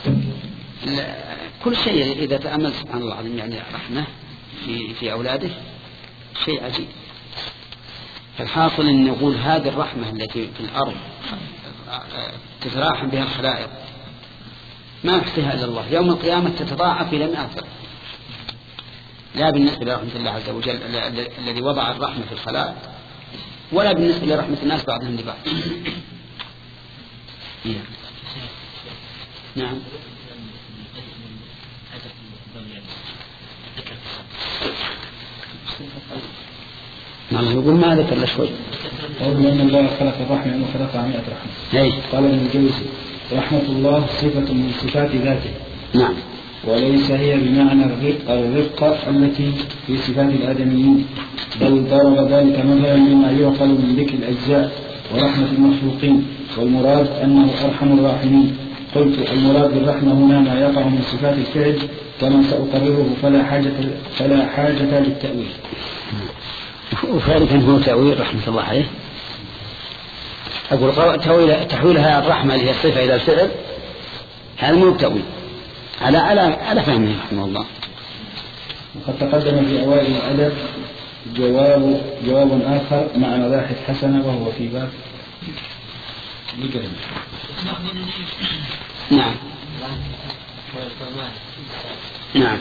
كل شيء إذا تأمل سبحان الله العظيم يعني رحمة في في أولاده شيء عجيب. فالحاصل أن نقول هذه الرحمة التي في الأرض تتراحم بها الخلائق ما يحصيها إلا الله، يوم القيامة تتضاعف إلى مئة ضعف، لا بالنسبة لرحمة الله عز وجل الذي وضع الرحمة في الخلائق، ولا بالنسبة لرحمة الناس بعضهم لبعض. نعم نعم يقول ما ذكر له شوي. قول أن الله خلق الرحمة أنه خلقها مئة رحمة. أي. قال ابن الجوزي رحمة الله صفة من صفات ذاته. نعم. وليس هي بمعنى الرفقة الرفقة التي في صفات الآدميين، بل ضرب ذلك مثلا مما يعقل من ذكر الأجزاء ورحمة المخلوقين، والمراد أنه أرحم الراحمين. قلت المراد بالرحمة هنا ما يقع من صفات الفعل كما سأقرره فلا حاجة فلا حاجة للتأويل. وذلك هو تأويل رحمة الله عليه. أقول تحويلها الرحمة اللي هي الصفة إلى الفعل هذا مو تأويل على على على فهمه رحمه الله. وقد تقدم في أوائل الأدب جواب جواب آخر مع مباحث حسنة وهو في باب بكلمة. نعم نعم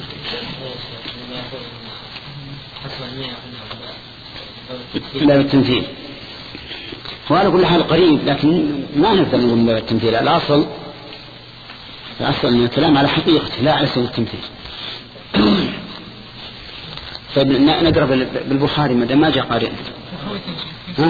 باب التمثيل. وعلى كل حال قريب، لكن ما نقدر نقول باب التمثيل. الأصل الأصل أن الكلام على حقيقته لا على سبيل التمثيل. فنقرأ بالبخاري ما دام ما جاء قارئ. ها؟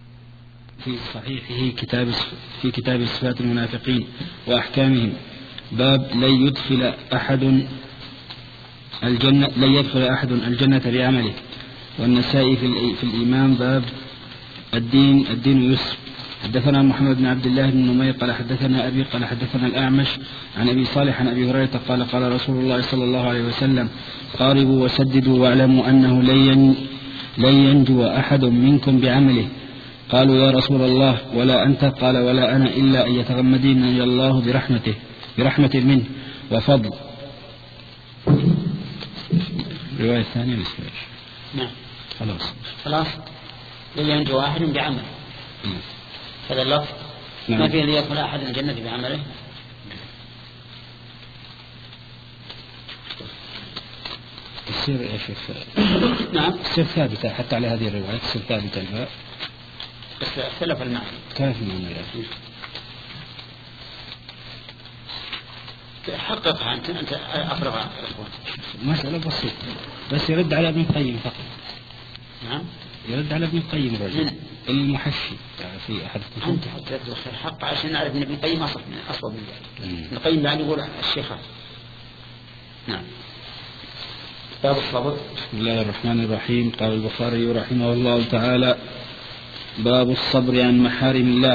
في صحيحه كتاب في كتاب صفات المنافقين وأحكامهم باب لن يدخل أحد الجنة لن يدخل أحد الجنة بعمله. والنسائي في, في الإيمان باب الدين الدين يسر. حدثنا محمد بن عبد الله بن نمير قال حدثنا أبي قال حدثنا الأعمش عن أبي صالح عن أبي هريرة قال قال رسول الله صلى الله عليه وسلم قاربوا وسددوا واعلموا أنه لن ينجو أحد منكم بعمله. قالوا يا رسول الله ولا أنت؟ قال ولا أنا إلا أن يتغمدني الله برحمته برحمة منه وفضل. رواية ثانية للسؤال. نعم خلاص خلاص لن ينجو أحد بعمله. هذا اللفظ نعم. ما فيه ليدخل أحد الجنة بعمله. السير يا شيخ نعم السير ثابتة حتى على هذه الرواية السير ثابتة بس اختلف المعنى. كيف المعنى يا أخي؟ حققها أنت أنت أفرغها مسألة بسيطة بس يرد على ابن القيم فقط. نعم يرد على ابن القيم الرجل المحشي في أحد أنت حتى تدخل الحق عشان نعرف أن ابن القيم أصل من أصل من ذلك. ابن القيم يعني يقول الشيخ. نعم. باب الصبر. بسم الله الرحمن الرحيم. قال البخاري رحمه الله تعالى باب الصبر عن محارم الله.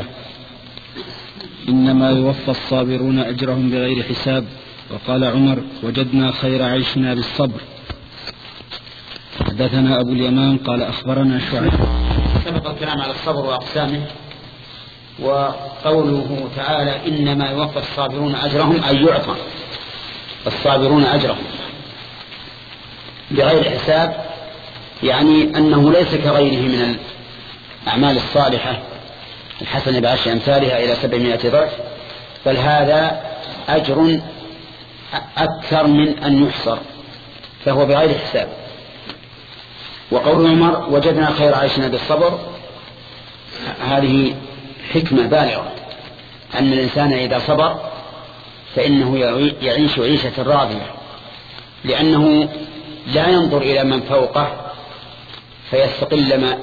إنما يوفى الصابرون أجرهم بغير حساب. وقال عمر وجدنا خير عيشنا بالصبر. حدثنا أبو اليمان قال أخبرنا شعيب. سبق الكلام على الصبر وأقسامه وقوله تعالى إنما يوفى الصابرون أجرهم أي يعطى الصابرون أجرهم بغير حساب، يعني أنه ليس كغيره من الأعمال الصالحة الحسنة بعشر أمثالها إلى سبعمائة ضعف، بل هذا أجر أكثر من أن يحصر فهو بغير حساب. وقول عمر وجدنا خير عيشنا بالصبر هذه حكمة بالغة، أن الإنسان إذا صبر فإنه يعيش عيشة راضية، لأنه لا ينظر إلى من فوقه فيستقل ما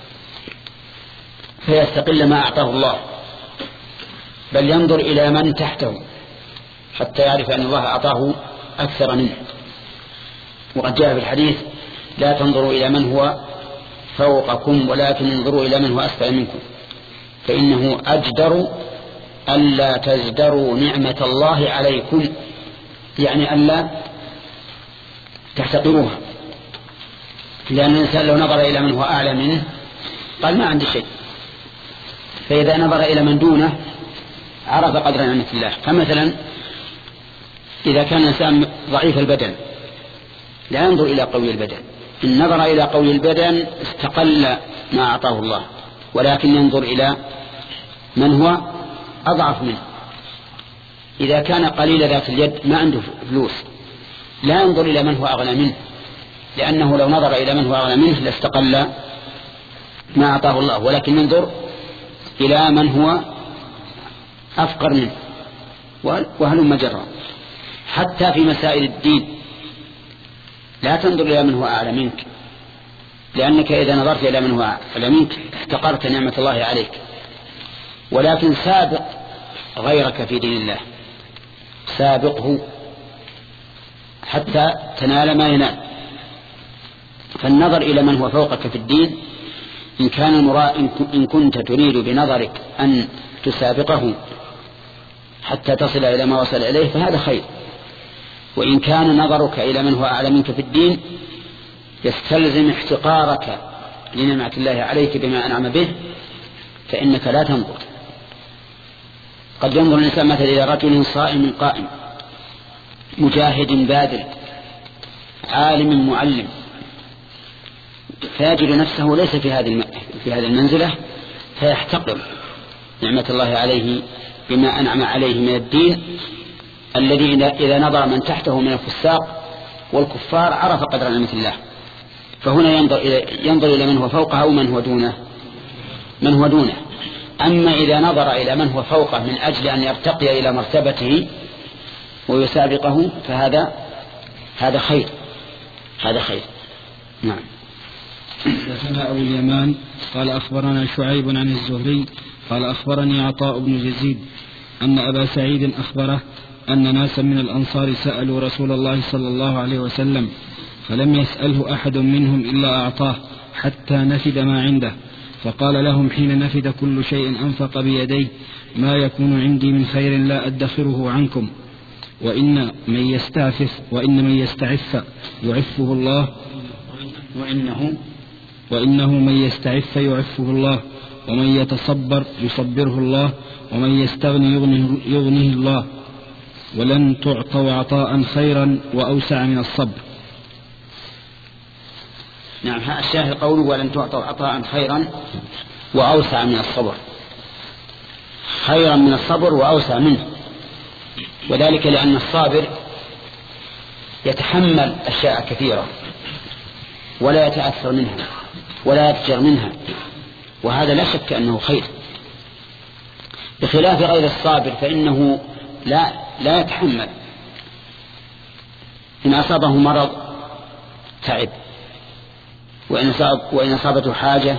فيستقل ما أعطاه الله، بل ينظر إلى من تحته حتى يعرف أن الله أعطاه أكثر منه. وقد جاء في الحديث لا تنظروا إلى من هو فوقكم ولكن انظروا إلى من هو أسفل منكم، فإنه أجدر ألا تزدروا نعمة الله عليكم، يعني ألا تحتقروها، لأن الإنسان لو نظر إلى من هو أعلى منه قال ما عندي شيء، فإذا نظر إلى من دونه عرف قدر نعمة الله. فمثلا إذا كان الإنسان ضعيف البدن لا ينظر إلى قوي البدن، إن نظر إلى قوي البدن استقل ما أعطاه الله، ولكن ينظر إلى من هو أضعف منه. إذا كان قليل ذات اليد ما عنده فلوس لا ينظر إلى من هو أغنى منه، لأنه لو نظر إلى من هو أغنى منه لاستقل ما أعطاه الله، ولكن ينظر إلى من هو أفقر منه. وهلم جرا حتى في مسائل الدين لا تنظر إلى من هو أعلى منك، لأنك إذا نظرت إلى من هو أعلى منك احتقرت نعمة الله عليك، ولكن سابق غيرك في دين الله، سابقه حتى تنال ما ينال. فالنظر إلى من هو فوقك في الدين إن كان المرا... إن كنت تريد بنظرك أن تسابقه حتى تصل إلى ما وصل إليه فهذا خير، وإن كان نظرك إلى من هو أعلى منك في الدين يستلزم احتقارك لنعمة الله عليك بما أنعم به فإنك لا تنظر. قد ينظر الإنسان مثلا إلى رجل صائم قائم مجاهد باذل عالم معلم فيجد نفسه ليس في هذه في هذه المنزلة فيحتقر نعمة الله عليه بما أنعم عليه من الدين الذي إذا نظر من تحته من الفساق والكفار عرف قدر نعمة الله. فهنا ينظر إلى, ينظر إلى من هو فوقه أو من هو دونه من هو دونه. أما إذا نظر إلى من هو فوقه من أجل أن يرتقي إلى مرتبته ويسابقه فهذا هذا خير هذا خير. نعم. حدثنا أبو اليمان قال أخبرنا شعيب عن الزهري قال أخبرني عطاء بن يزيد أن أبا سعيد أخبره أن ناسا من الأنصار سألوا رسول الله صلى الله عليه وسلم فلم يسأله أحد منهم إلا أعطاه حتى نفد ما عنده، فقال لهم حين نفد كل شيء أنفق بيديه ما يكون عندي من خير لا أدخره عنكم، وإن من يستعفف وإن من يستعف يعفه الله وإنه وإنه من يستعف يعفه الله، ومن يتصبر يصبره الله، ومن يستغني يغنه, يغنه الله، ولن تعطوا عطاء خيرا وأوسع من الصبر. نعم، الشاهد قوله ولن تعطوا عطاء خيرا وأوسع من الصبر، خيرا من الصبر وأوسع منه، وذلك لأن الصابر يتحمل أشياء كثيرة ولا يتأثر منها ولا يتجر منها، وهذا لا شك أنه خير، بخلاف غير الصابر فإنه لا, لا يتحمل، إن أصابه مرض تعب، وإن, أصاب وإن أصابته حاجة.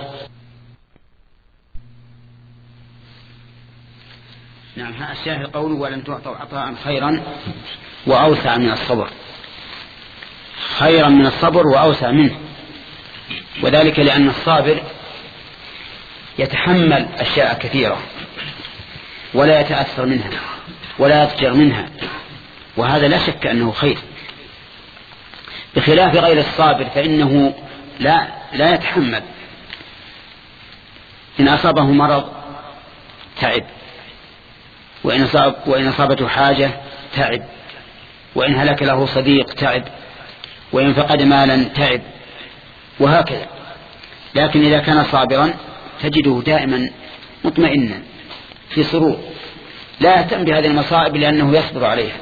نعم، الشاهد قوله ولن تعطوا عطاء خيرا وأوسع من الصبر، خيرا من الصبر وأوسع منه، وذلك لأن الصابر يتحمل أشياء كثيرة ولا يتأثر منها ولا يتجر منها، وهذا لا شك أنه خير، بخلاف غير الصابر فإنه لا, لا يتحمل، إن أصابه مرض تعب، وإن, أصاب وإن أصابته حاجة تعب، وإن هلك له صديق تعب، وإن فقد مالا تعب، وهكذا. لكن إذا كان صابرا تجده دائما مطمئنا في سرور، لا يهتم بهذه المصائب لأنه يصبر عليها.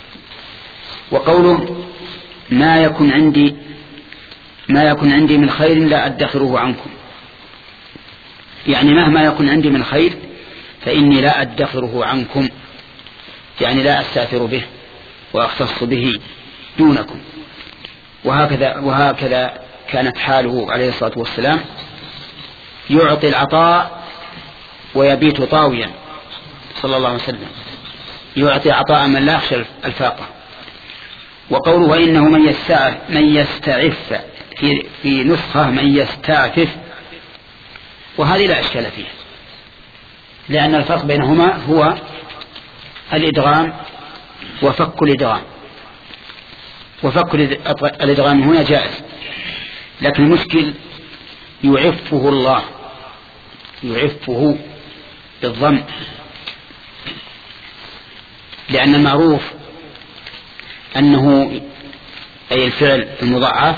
وقوله ما يكن عندي ما يكن عندي من خير لا أدخره عنكم، يعني مهما يكن عندي من خير فإني لا أدخره عنكم، يعني لا أستأثر به وأختص به دونكم. وهكذا, وهكذا كانت حاله عليه الصلاة والسلام، يعطي العطاء ويبيت طاويا صلى الله عليه وسلم، يعطي عطاء من لا يخشى الفاقة. وقوله وإنه من يستعف, من يستعف في, في نسخة من يستعفف، وهذه لا إشكال فيها، لأن الفرق بينهما هو الإدغام وفك الإدغام، وفك الإدغام هنا جائز، لكن المشكل يعفه الله، يعفه بالضم، لأن المعروف أنه أي الفعل المضاعف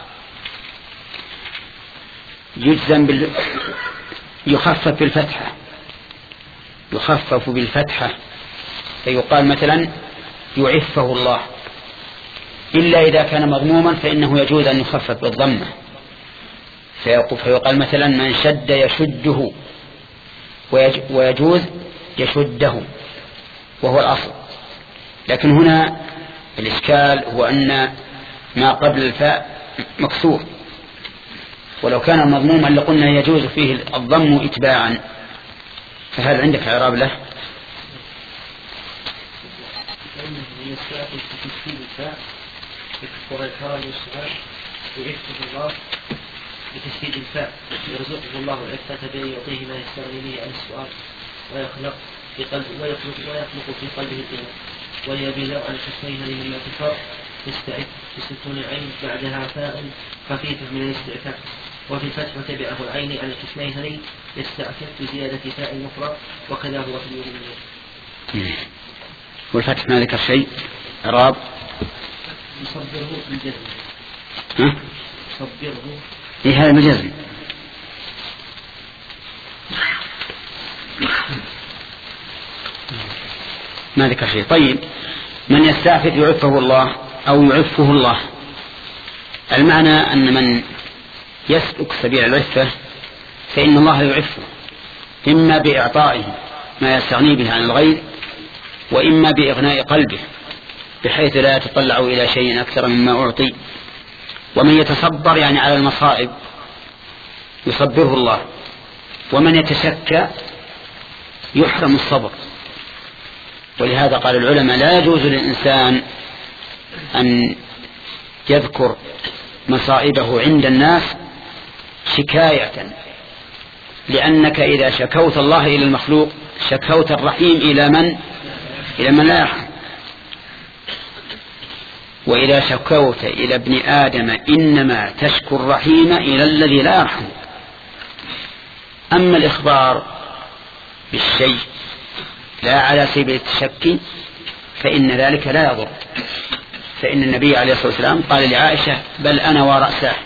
يجزم بال... يخفف بالفتحة، يخفف بالفتحة، فيقال مثلا يعفه الله، إلا إذا كان مضموما فإنه يجوز أن يخفف بالضمة، فيقال مثلا من شد يشده، ويجوز يشده وهو الأصل. لكن هنا الإشكال هو أن ما قبل الفاء مكسور، ولو كان مضموما لقلنا يجوز فيه الضم إتباعا، فهل عندك إعراب له؟ بتشديد الفاء يرزقه الله العفة بأن يعطيه ما يستغني به عن السؤال، ويخلق في قلبه ويخلق, ويخلق في قلبه الإيمان، ويبيل على الحسنين مما كفر يستعف بسكون العين بعدها فاء خفيفة من الاستعفاف، وفي الفتح وتبعه العين على الحسنين يستعفف بزيادة فاء أخرى، وكذا هو في اليومية. والفتح ما ذكر شيء إعراب يصبره بالجزم. ها؟ يصبره إيه هذا بالجزم. ما ذكر شيء. طيب، من يستعفف يعفه الله أو يعفه الله، المعنى أن من يسلك سبيل العفة فإن الله يعفه، إما بإعطائه ما يستغني به عن الغير، وإما بإغناء قلبه بحيث لا يتطلع إلى شيء أكثر مما أعطي. ومن يتصبر يعني على المصائب يصبره الله، ومن يتشكى يحرم الصبر، ولهذا قال العلماء لا يجوز للإنسان أن يذكر مصائبه عند الناس شكاية، لأنك إذا شكوت الله إلى المخلوق شكوت الرحيم إلى من؟ إلى من لا يرحم. وإذا شكوت إلى ابن آدم إنما تشكو الرحيم إلى الذي لا يرحم. أما الإخبار بالشيء لا على سبيل التشكي فإن ذلك لا يضر، فإن النبي عليه الصلاة والسلام قال لعائشة بل أنا ورأسه،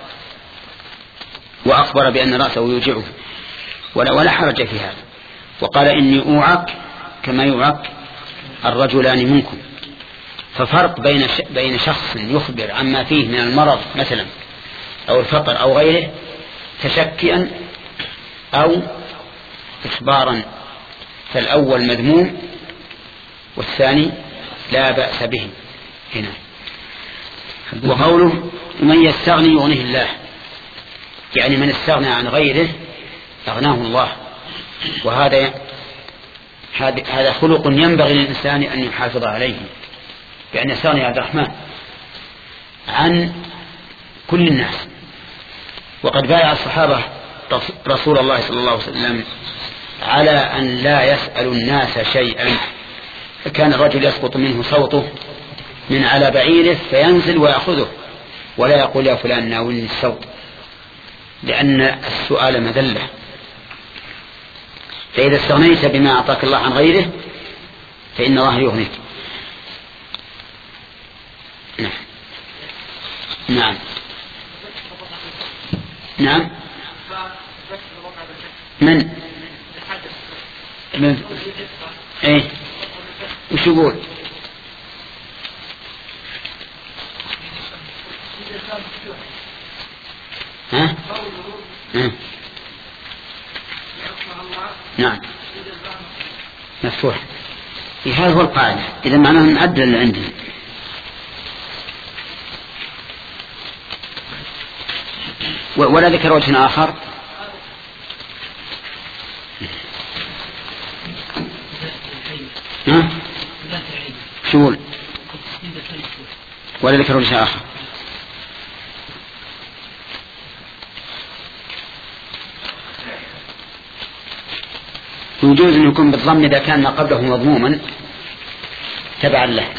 وأخبر بأن رأسه يوجعه ولا, ولا حرج في هذا، وقال إني أوعك كما يوعك الرجلان منكم. ففرق بين بين شخص يخبر عما فيه من المرض مثلا أو الفقر أو غيره تشكيا أو إخبارا، فالأول مذموم والثاني لا بأس به هنا. وقوله من يستغني يغنيه الله، يعني من استغنى عن غيره أغناه الله، وهذا هذا خلق ينبغي للإنسان أن يحافظ عليه، بأن يستغني عبد الرحمن عن كل الناس. وقد بايع الصحابة رسول الله صلى الله عليه وسلم على أن لا يسأل الناس شيئا، فكان الرجل يسقط منه صوته من على بعيره فينزل ويأخذه ولا يقول يا فلان ناولني الصوت، لأن السؤال مذلة. فإذا استغنيت بما أعطاك الله عن غيره فإن الله يغنيك. نعم نعم نعم من من ايه وش يقول؟ ها؟ ها؟ نعم مفتوح. هذا هو القاعدة، إذا معناه نعدل اللي عندنا. ولا ذكر وجه آخر. ها؟ شو ولا ذكر وجه آخر؟ يجوز أن يكون بالضم إذا كان ما قبله مضموما تبعا له.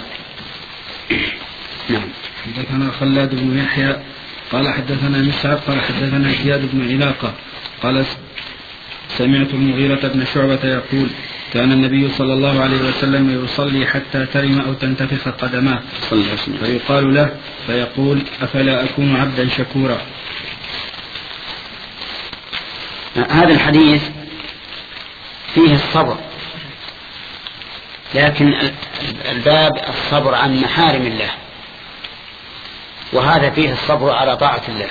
نعم. حدثنا خلاد بن يحيى قال حدثنا مسعر قال حدثنا زياد بن علاقة قال سمعت المغيرة بن شعبة يقول كان النبي صلى الله عليه وسلم يصلي حتى ترم أو تنتفخ قدماه فيقال له فيقول أفلا أكون عبدا شكورا. هذا الحديث فيه الصبر، لكن الباب الصبر عن محارم الله، وهذا فيه الصبر على طاعة الله.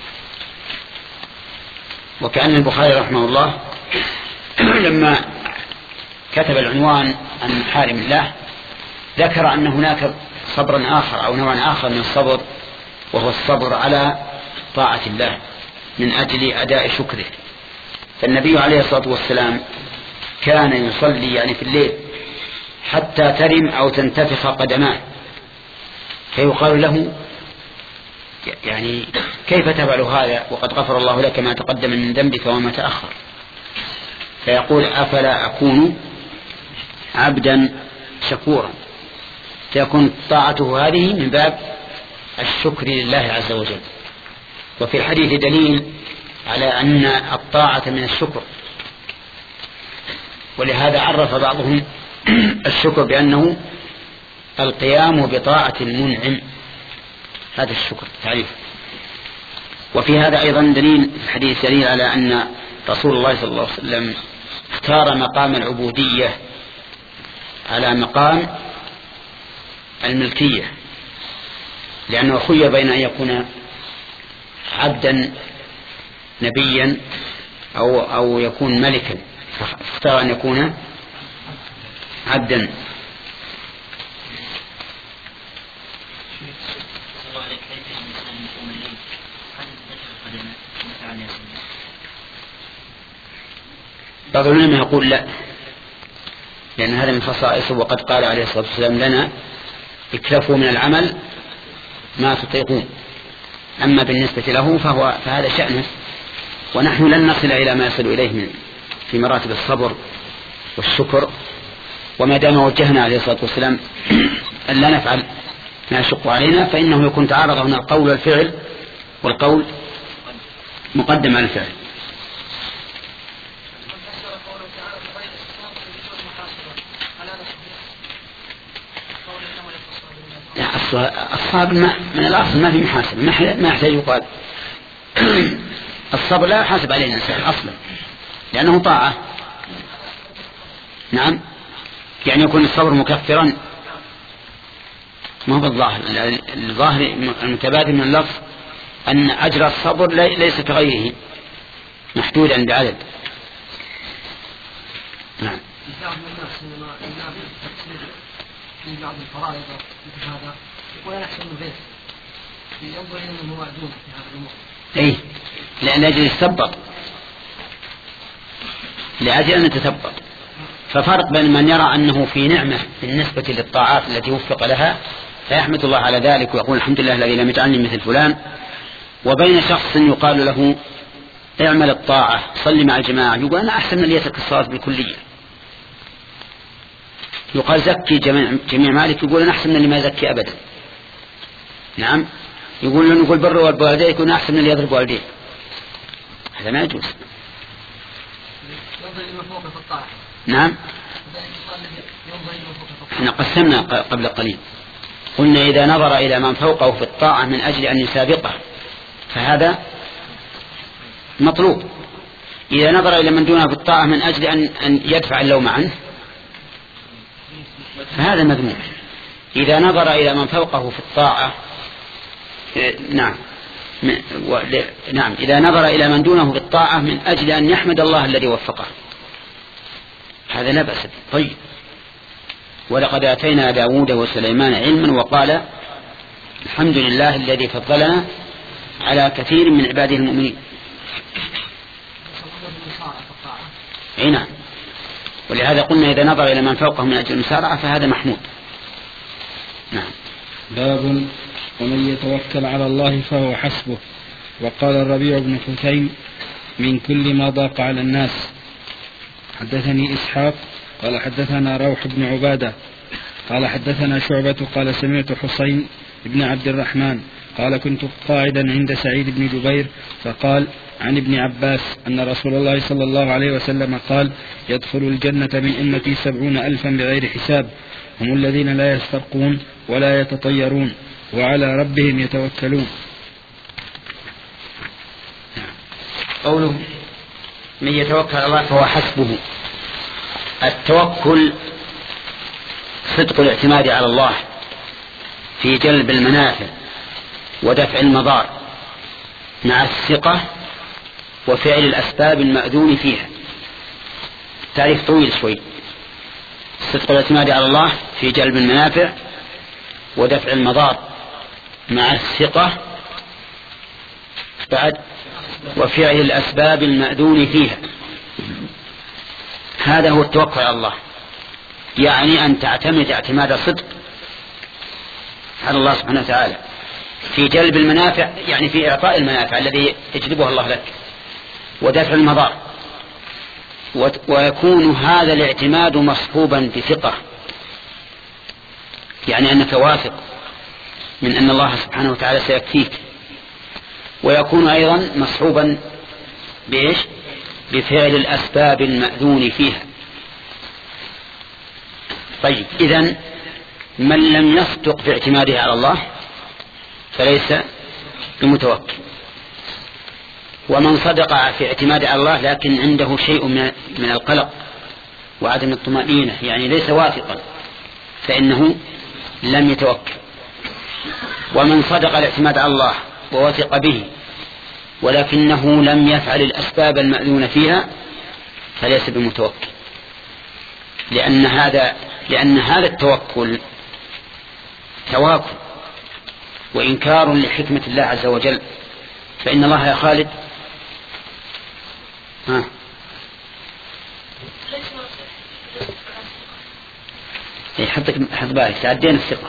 وكأن البخاري رحمه الله لما كتب العنوان عن محارم الله ذكر أن هناك صبرا آخر أو نوعا آخر من الصبر، وهو الصبر على طاعة الله من أجل أداء شكره. فالنبي عليه الصلاة والسلام كان يصلي يعني في الليل حتى ترم أو تنتفخ قدماه، فيقال له يعني كيف تفعل هذا وقد غفر الله لك ما تقدم من ذنبك وما تأخر؟ فيقول أفلا أكون عبدا شكورا. تكون طاعته هذه من باب الشكر لله عز وجل. وفي الحديث دليل على أن الطاعة من الشكر، ولهذا عرف بعضهم الشكر بأنه القيام بطاعة المنعم، هذا الشكر تعريف. وفي هذا أيضا دليل الحديث دليل على أن رسول الله صلى الله عليه وسلم اختار مقام العبودية على مقام الملكية، لأنه خير بين أن يكون عبدا نبيا أو, أو يكون ملكا، فاختار أن يكون عبدا. بعض العلماء يقول لا، لأن هذا من خصائصه، وقد قال عليه الصلاة والسلام لنا اكلفوا من العمل ما تطيقون. أما بالنسبة له فهو فهذا شأنه، ونحن لن نصل إلى ما يصل إليه من في مراتب الصبر والشكر. وما دام وجهنا عليه الصلاة والسلام أن لا نفعل ما يشق علينا، فإنه يكون تعارض هنا القول والفعل، والقول مقدم على الفعل. الصبر من الأصل ما في محاسبة، ما يحتاج يقال. الصبر لا يحاسب عليه الإنسان أصلا لأنه طاعة. نعم، يعني يكون الصبر مكفرا، ما هو بالظاهر. الظاهر المتبادل من اللفظ أن أجر الصبر ليس كغيره محدودا بعدد. نعم. في بعض الفرائض مثل هذا يقول أنا أحسن من غيره، ينظر إلى أنه معدوم في هذا الأمور. إيه، لأن أجل يتثبط، لأجل أن يتثبط. ففرق بين من يرى أنه في نعمة بالنسبة للطاعات التي وفق لها فيحمد الله على ذلك ويقول الحمد لله الذي لم يجعلني مثل فلان، وبين شخص يقال له اعمل الطاعة صلي مع الجماعة يقول أنا أحسن من يترك الصلاة بالكلية. يقال زكي جميع, جميع مالك يقول أنا أحسن من اللي ما يزكي أبدا. نعم، يقول لن يقول بر والبوالدين يكون أحسن من اللي يضرب والديه. هذا ما يجوز. نعم، احنا قسمنا قبل قليل، قلنا إذا نظر إلى من فوقه في الطاعة من أجل أن يسابقه فهذا مطلوب. إذا نظر إلى من دونه في الطاعة من أجل أن, أن يدفع اللوم عنه فهذا مذموم. إذا نظر إلى من فوقه في الطاعة نعم نعم إذا نظر إلى من دونه في الطاعة من أجل أن يحمد الله الذي وفقه هذا لا بأس. طيب، ولقد آتينا داود وسليمان علما وقال الحمد لله الذي فضلنا على كثير من عباده المؤمنين. نعم، ولهذا قلنا إذا نظر إلى من فوقه من أجل المسارعة فهذا محمود. نعم. باب ومن يتوكل على الله فهو حسبه. وقال الربيع بن حسين من كل ما ضاق على الناس. حدثني إسحاق قال حدثنا روح بن عبادة قال حدثنا شعبة قال سمعت حسين بن عبد الرحمن قال كنت قاعدا عند سعيد بن جبير فقال عن ابن عباس أن رسول الله صلى الله عليه وسلم قال يدخل الجنة من أمتي سبعون ألفا بغير حساب هم الذين لا يسترقون ولا يتطيرون وعلى ربهم يتوكلون. قوله من يتوكل على الله فهو حسبه. التوكل صدق الاعتماد على الله في جلب المنافع ودفع المضار مع الثقة وفعل الأسباب المأذون فيها. تاريخ طويل شوي. صدق الاعتماد على الله في جلب المنافع ودفع المضار مع الثقة بعد وفعل الأسباب المأذون فيها. هذا هو التوكل على الله، يعني أن تعتمد اعتماد صدق على الله سبحانه وتعالى في جلب المنافع، يعني في إعطاء المنافع الذي يجلبها الله لك ودفع المضار، ويكون هذا الاعتماد مصحوبا بثقة، يعني أنك واثق من أن الله سبحانه وتعالى سيكفيك، ويكون أيضا مصحوبا بإيش؟ بفعل الأسباب المأذون فيها. طيب، إذن من لم يصدق في اعتماده على الله فليس بمتوكل، ومن صدق في اعتماده على الله لكن عنده شيء من القلق وعدم الطمأنينة، يعني ليس واثقا، فإنه لم يتوكل. ومن صدق الاعتماد على الله ووثق به ولكنه لم يفعل الأسباب المأذون فيها فليس بمتوكل، لأن هذا لأن هذا التوكل تواكل وإنكار لحكمة الله عز وجل. فإن الله يا خالد ها حطك حط بالك تعدين الثقة.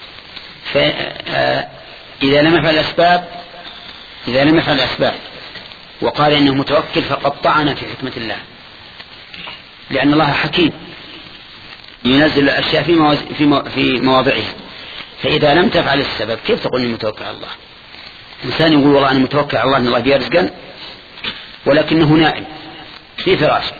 فإذا لم يفعل الأسباب إذا لم يفعل الأسباب وقال إنه متوكل فقد طعن في حكمة الله، لأن الله حكيم ينزل الأشياء في مواز... في, مو... في مواضعها. فإذا لم تفعل السبب كيف تقول إني متوكل على الله؟ إنسان يقول والله أنا متوكل على الله أن الله بيرزقن ولكنه نائم في فراشه،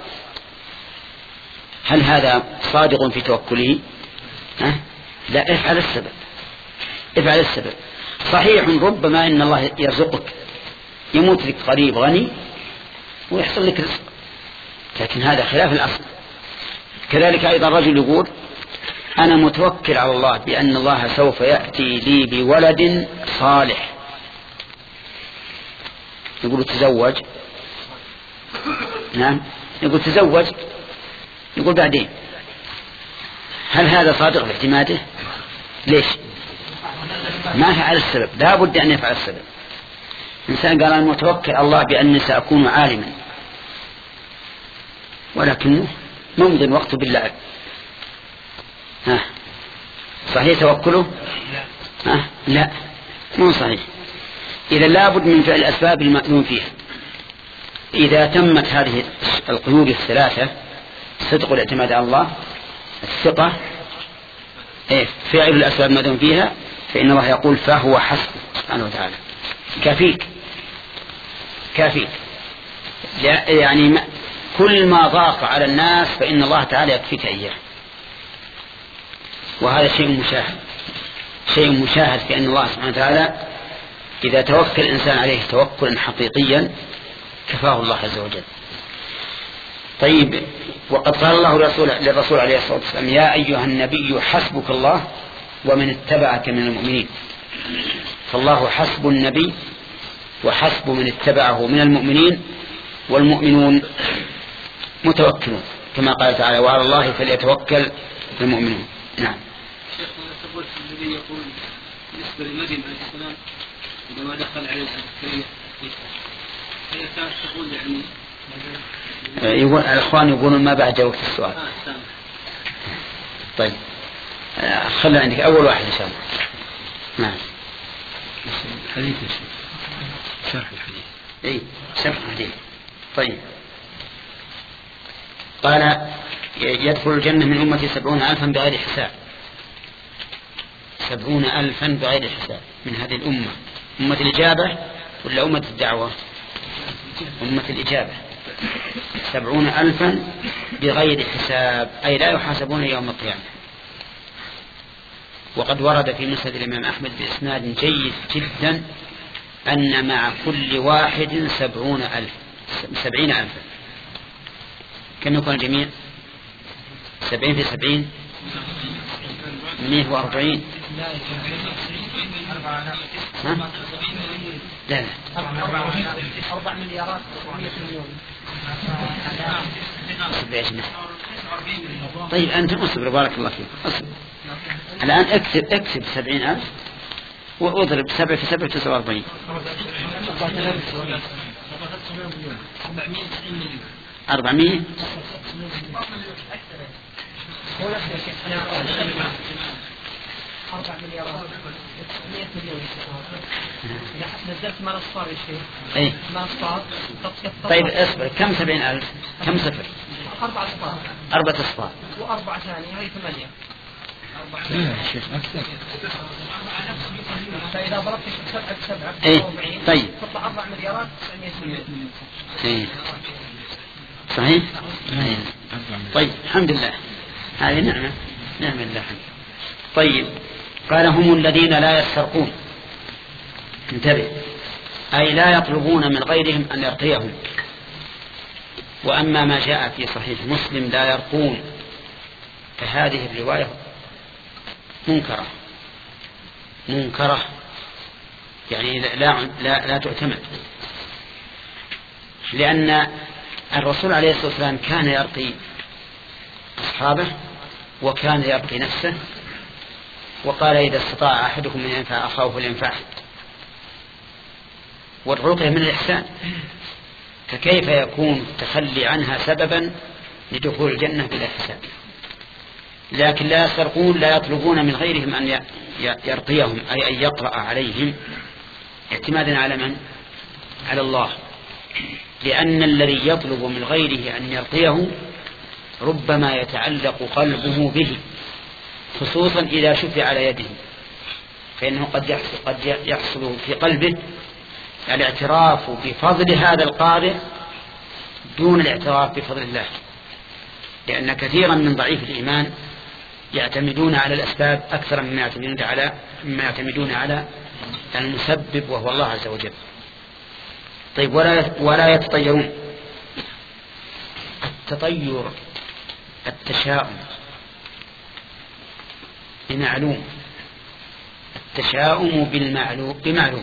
هل هذا صادق في توكله؟ ها؟ لا، افعل السبب افعل السبب. صحيح ربما إن الله يرزقك، يموت لك قريب غني ويحصل لك رزق، لكن هذا خلاف الأصل. كذلك أيضا الرجل يقول أنا متوكل على الله بأن الله سوف يأتي لي بولد صالح، يقول تزوج، نعم يقول تزوج، يقول بعدين. هل هذا صادق في اعتماده؟ ليش؟ ما فعل السبب، لا بد أن يفعل السبب. إنسان قال أنا متوكل على الله بأني سأكون عالما، ولكنه ممضي الوقت باللعب، ها صحيح توكله؟ ها لا مو صحيح. إذا لابد من فعل الأسباب المأذون فيها. إذا تمت هذه القيود الثلاثة، صدق الاعتماد على الله، الثقة، إيه فعل الأسباب المأذون فيها، فإن الله يقول فهو حسب سبحانه وتعالى، كافيك كافيك. يعني كل ما ضاق على الناس فإن الله تعالى يكفيك إياه. وهذا شيء مشاهد شيء مشاهد في أن الله سبحانه وتعالى إذا توكل الإنسان عليه توكلا حقيقيا كفاه الله عز وجل. طيب، وقد قال الله للرسول عليه الصلاة والسلام يا أيها النبي حسبك الله ومن اتبعك من المؤمنين. فالله حسب النبي وحسب من اتبعه من المؤمنين، والمؤمنون متوكلون كما قال تعالى وعلى الله فليتوكل المؤمنون. نعم. شيخ تقول الذي يقول بالنسبة لمريم عليه السلام عندما دخل عليه الزكريا هي كانت تقول يعني يقول الأخوان يقولون ما بعد وقت السؤال. آه طيب خلنا عندك أول واحد إن شاء الله. نعم. الحديث شرح الحديث. إيه شرح الحديث. طيب قال يدخل الجنة من أمتي سبعون ألفا بغير حساب. سبعون ألفا بغير حساب من هذه الأمة، أمة الإجابة ولا أمة الدعوة؟ أمة الإجابة. سبعون ألفا بغير حساب أي لا يحاسبون يوم القيامة. وقد ورد في مسند الإمام أحمد بإسناد جيد جدا أن مع كل واحد سبعون ألف سبعين ألفا. كم يكون الجميع؟ سبعين في سبعين مئة وأربعين. ها؟ لا لا أربع مليارات ومئة مليون. طيب أنت أصبر بارك الله فيك أصبر. الآن اكتب اكتب سبعين ألف واضرب سبعة في سبعة تسعة وأربعين. أربعمية. أربع مليارات مئة مليون. نزلت مال أصفار يا شيخ. إيه. مال أصفار. طيب اصبر كم سبعين ألف؟ كم صفر؟ أربع أصفار. أربعة أصفار. وأربعة ثانية هاي ثمانية. لا يا شيخ أكثر. فإذا ضربت سبعة بسبعة إيه. طيب. تطلع أربع مليارات تسعمية مليون. إيه. صحيح؟ إيه. طيب الحمد لله هذه نعمة نعمة الله. طيب قال هم الذين لا يسترقون. انتبه، أي لا يطلبون من غيرهم أن يرقيهم. وأما ما جاء في صحيح مسلم لا يرقون فهذه الرواية منكرة منكرة يعني لا, لا, لا تؤتمد، لأن الرسول عليه الصلاة والسلام كان يرقي أصحابه وكان يرقي نفسه، وقال إذا استطاع أحدكم من ينفع أخاه فلينفعه. والرقية من الإحسان، فكيف يكون التخلي عنها سببا لدخول الجنة بلا حساب؟ لكن لا يسترقون، لا يطلبون من غيرهم أن يرقيهم، أي أن يقرأ عليهم، اعتمادا على من؟ على الله، لأن الذي يطلب من غيره أن يرقيه ربما يتعلق قلبه به، خصوصا إذا شفع على يده، فإنه قد يحصل, قد يحصل في قلبه الاعتراف بفضل هذا القارئ دون الاعتراف بفضل الله، لأن كثيرا من ضعيف الإيمان يعتمدون على الأسباب أكثر مما يعتمدون على مما يعتمدون على المسبب وهو الله عز وجل. طيب، ولا ولا يتطيرون. التطير التشاؤم بمعلوم، التشاؤم بالمعلوم بمعلوم،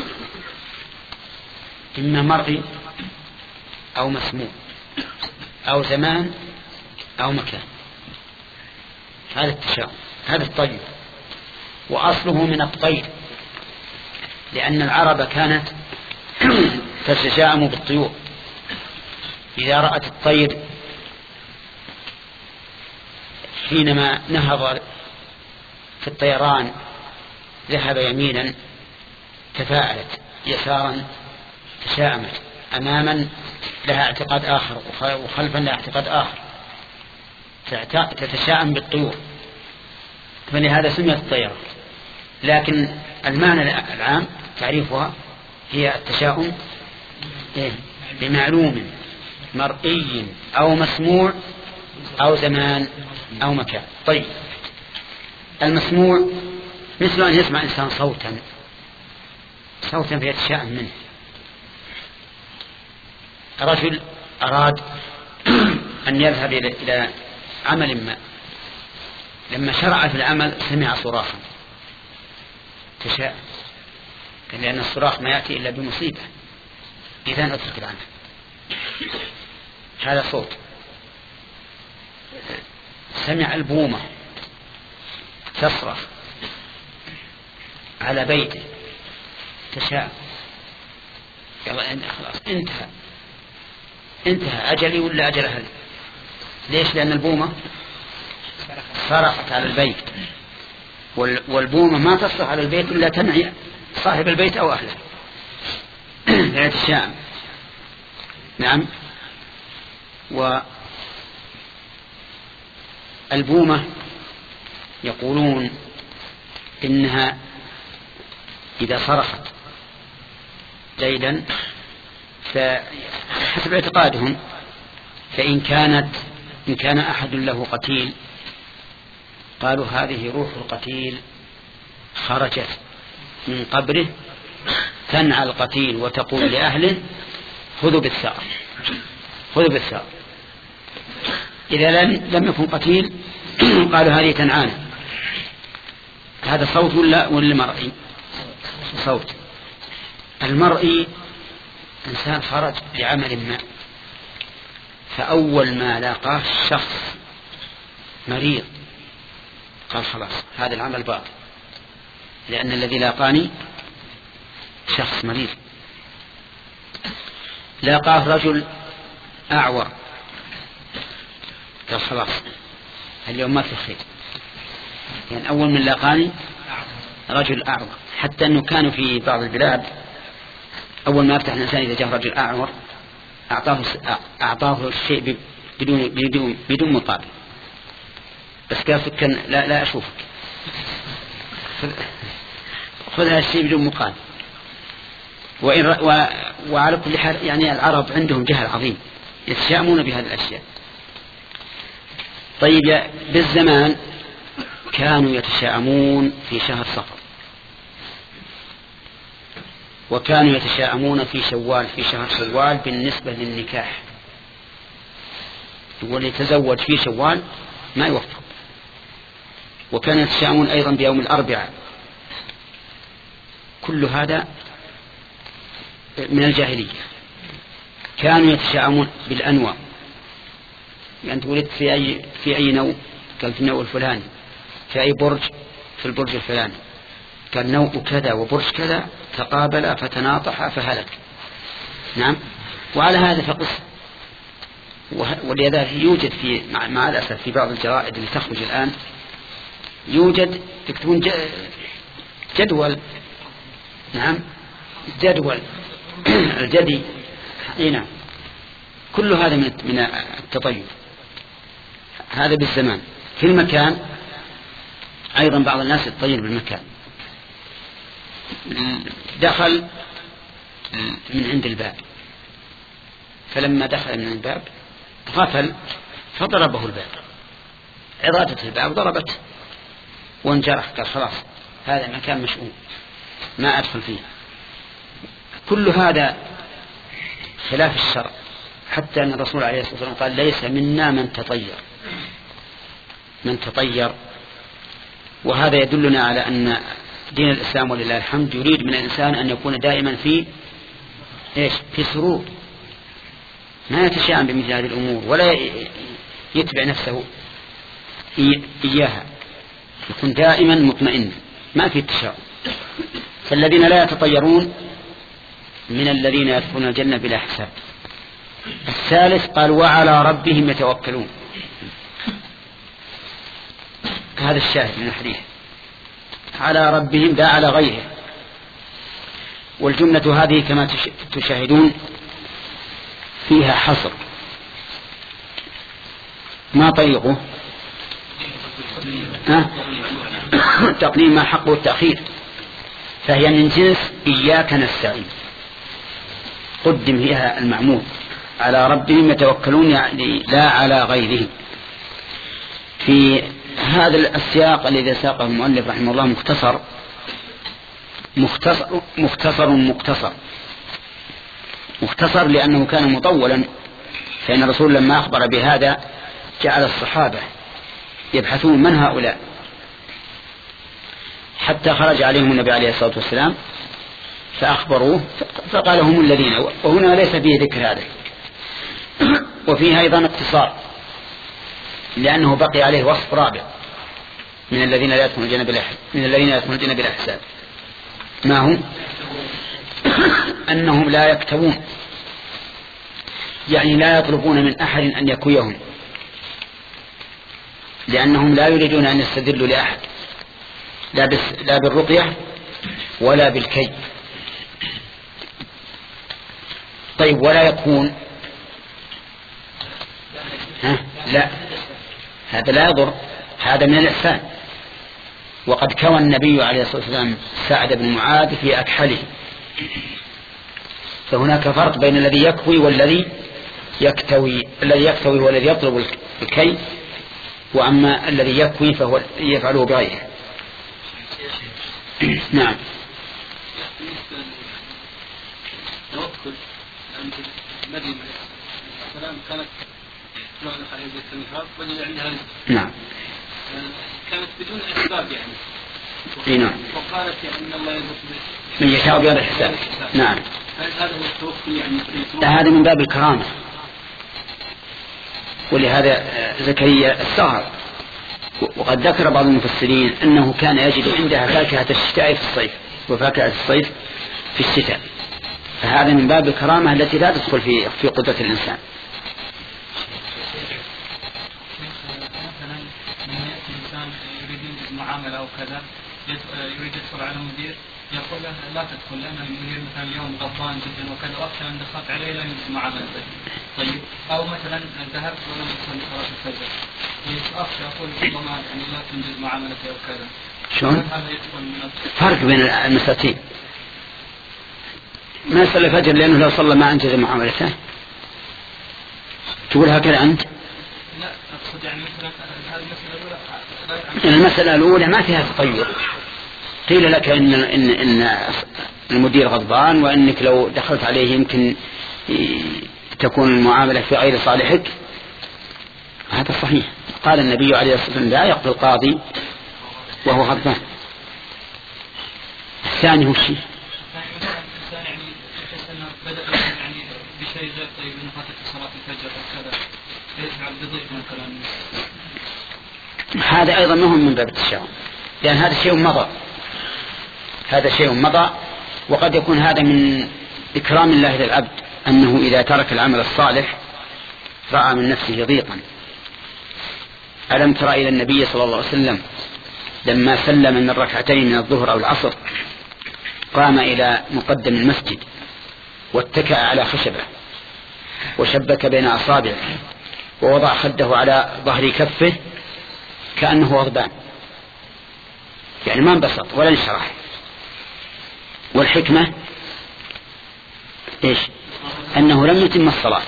إما مرئي أو مسموع أو زمان أو مكان، هذا التشاؤم، هذا الطير، وأصله من الطير، لأن العرب كانت تتشاءم بالطيور، إذا رأت الطير حينما نهض في الطيران ذهب يمينا تفاعلت، يسارا تشاءمت، أماما لها اعتقاد آخر وخلفا لها اعتقاد آخر، تتشاءم بالطيور، فلهذا سميت الطيرة. لكن المعنى العام تعريفها هي التشاؤم بمعلوم مرئي أو مسموع أو زمان أو مكان. طيب، المسموع مثل أن يسمع إنسان صوتا صوتا فيتشاءم منه. رجل أراد أن يذهب إلى عمل ما، لما شرع في العمل سمع صراخا تشاءم، لأن الصراخ ما يأتي إلا بمصيبة، إذن أترك العمل. هذا صوت. سمع البومة تصرخ على بيته تشاءم، يلا خلاص انتهى انتهى أجلي ولا أجل أهلي. ليش؟ لأن البومة صرخت على البيت، والبومة ما تصرخ على البيت إلا تنعي صاحب البيت أو أهله، يعني تشاءم. نعم. والبومة يقولون إنها إذا صرخت ليلا فحسب اعتقادهم، فإن كانت إن كان أحد له قتيل قالوا هذه روح القتيل خرجت من قبره تنعى القتيل وتقول لأهله خذوا بالثأر خذوا بالثأر. إذا لم يكن قتيل قالوا هذه تنعانا. هذا صوت ولا ولا مرئي؟ صوت. المرئي إنسان خرج لعمل ما، فأول ما لاقاه شخص مريض قال خلاص هذا العمل باطل، لأن الذي لاقاني شخص مريض. لاقاه رجل أعور قال خلاص اليوم ما في خير، يعني أول من لاقاني رجل أعور. حتى أنه كانوا في بعض البلاد أول ما يفتح الإنسان إذا جاء رجل أعور أعطاه أعطاه الشيء بدون بدون بدون مقابل، بس قال سكن لا لا أشوفك، خذ هذا الشيء بدون مقابل. وإن و... وعلى كل حال يعني العرب عندهم جهل عظيم يتشائمون بهذه الأشياء. طيب، بالزمان كانوا يتشائمون في شهر صفر، وكانوا يتشائمون في شوال في شهر شوال بالنسبة للنكاح، واللي يتزوج في شوال ما يوفق. وكانوا يتشائمون أيضا بيوم الأربعاء. كل هذا من الجاهلية. كانوا يتشائمون بالأنواع، يعني ولدت في أي في أي نوع قال في النوع الفلاني، في أي برج في البرج الفلاني، كان نوع كذا وبرج كذا تقابل فتناطح فهلك. نعم. وعلى هذا فقس ولذلك يوجد في مع, مع الأسف في بعض الجرائد اللي تخرج الآن يوجد تكتبون جدول، نعم جدول الجدي، نعم كل هذا من التطيب، هذا بالزمان. في المكان أيضا بعض الناس يتطير بالمكان. دخل من عند الباب، فلما دخل من الباب غفل فضربه الباب، عضادة الباب ضربته وانجرح، قال خلاص هذا مكان مشؤوم ما أدخل فيه. كل هذا خلاف الشرع، حتى أن الرسول عليه الصلاة والسلام قال ليس منا من تطير من تطير. وهذا يدلنا على أن دين الإسلام ولله الحمد يريد من الإنسان أن يكون دائما في إيش في سرور، ما يتشائم بمثل هذه الأمور ولا يتبع نفسه إياها، يكون دائما مطمئن ما في التشاؤم. فالذين لا يتطيرون من الذين يدخلون الجنة بلا حساب. الثالث قال وعلى ربهم يتوكلون، هذا الشاهد من الحديث، على ربهم لا على غيره. والجملة هذه كما تشاهدون فيها حصر، ما طريقه تقديم ما حقه التأخير، فهي من جنس إياك نستعين، قدم فيها المعمول، على ربهم يتوكلون يعني لا على غيرهم. في هذا السياق الذي ساقه المؤلف رحمه الله مختصر مختصر مختصر مختصر مختصر لأنه كان مطولا، فإن الرسول لما أخبر بهذا جعل الصحابة يبحثون من هؤلاء، حتى خرج عليهم النبي عليه الصلاة والسلام فأخبروه فقال هم الذين، وهنا ليس فيه ذكر هذا. وفيه أيضا اقتصار لأنه بقي عليه وصف رابع من الذين لا يدخلون الجنة بلا من الذين يدخلون الجنة بلا حساب، ما هم؟ أنهم لا يكتوون، يعني لا يطلبون من أحد أن يكويهم، لأنهم لا يريدون أن يستدلوا لأحد لا, لا بالرقية ولا بالكي. طيب ولا يكون ها؟ لا، هذا لا يضر، هذا من الإحسان. وقد كوى النبي عليه الصلاة والسلام سعد بن معاذ في أكحله، فهناك فرق بين الذي يكوي والذي يكتوي. الذي يكتوي هو الذي يطلب الكي، وأما الذي يكوي فهو يفعله بغيره. نعم. توكل مريم السلام كانت نعم كانت بدون أسباب يعني. اي نعم. وقالت ان الله يرزق من يشاء بغير الحساب. نعم. هل هذا هو التوكل يعني؟ لا، هذا من باب الكرامة، ولهذا زكريا استغرب. وقد ذكر بعض المفسرين أنه كان يجد عندها فاكهة الشتاء في الصيف وفاكهة الصيف في الشتاء، فهذا من باب الكرامة التي لا تدخل في في قدرة الإنسان. معاملة أو كذا يريد يدخل على مدير يقول له لا تدخل لأن المدير مثلا اليوم غضبان جدا وكذا، وقت أن دخلت عليه لا يجوز معاملته. طيب أو مثلا ذهبت ولم تصلي صلاة الفجر ويتأخر يقول ربما يعني لا تنجز معاملته أو كذا. شلون؟ فرق بين المساتين. ما يصلي الفجر لأنه لو صلى ما أنجز معاملته. تقول هكذا أنت؟ لا أقصد يعني مثلا هذه المسألة المسألة الأولى ما فيها تطير. قيل لك إن, إن, إن المدير غضبان وأنك لو دخلت عليه يمكن تكون المعاملة في غير صالحك، هذا صحيح. قال النبي عليه الصلاة والسلام لا يقضي القاضي وهو غضبان. الثاني هو الشيء بشيء غير طيب إنه فاتت صلاة الفجر وكذا يفعل بضيف مثلا، هذا أيضا مهم من باب التشاؤم، لأن هذا شيء مضى هذا شيء مضى وقد يكون هذا من إكرام الله للعبد، أنه إذا ترك العمل الصالح رأى من نفسه ضيقا. ألم تر إلى النبي صلى الله عليه وسلم لما سلم من ركعتين من الظهر أو العصر قام إلى مقدم المسجد واتكأ على خشبة وشبك بين أصابعه ووضع خده على ظهر كفه كأنه غضبان، يعني ما انبسط ولا انشرح. والحكمة إيش؟ أنه لم يتم الصلاة.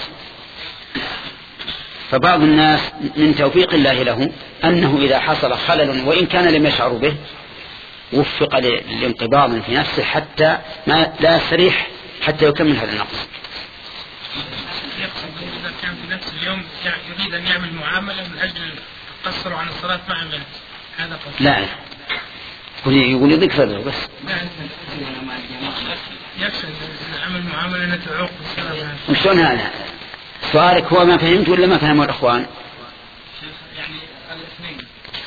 فبعض الناس من توفيق الله له أنه إذا حصل خلل وإن كان لم يشعر به وفق لانقباض في نفسه حتى ما لا يستريح حتى يكمل هذا النقص. إذا كان في نفس اليوم يريد أن يعمل معاملة من أجل قصر عن الصلاة ما عمل هذا قصر. لا يقول يضيق صدره بس. يقصد عمل معاملة أن تعوق الصلاة. وشلون هذا؟ سؤالك هو ما فهمت ولا ما فهموا الأخوان؟ يعني الاثنين.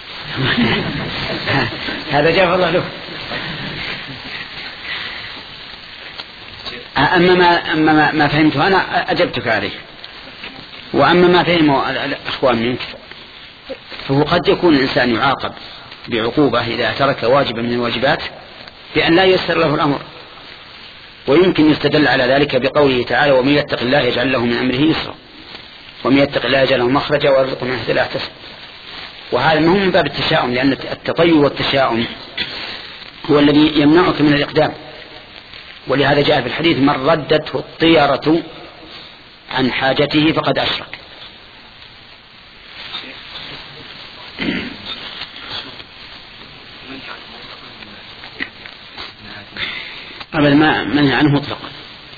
هذا جاء الله له. أما ما أما ما, ما فهمته أنا أجبتك عليه. وأما ما فهمه الأخوان منك فهو قد يكون الإنسان يعاقب بعقوبة إذا ترك واجبا من الواجبات بأن لا ييسر له الأمر. ويمكن يستدل على ذلك بقوله تعالى ومن يتق الله يجعل له من أمره يسرا ومن يتق الله يجعل له مخرجا ويرزقه من حيث لا يحتسب. وهذا ما هو من باب التشاؤم، لأن التطير والتشاؤم هو الذي يمنعك من الإقدام. ولهذا جاء في الحديث من ردته الطيرة عن حاجته فقد أشرك. أبدا ما منهي عنه مطلقا.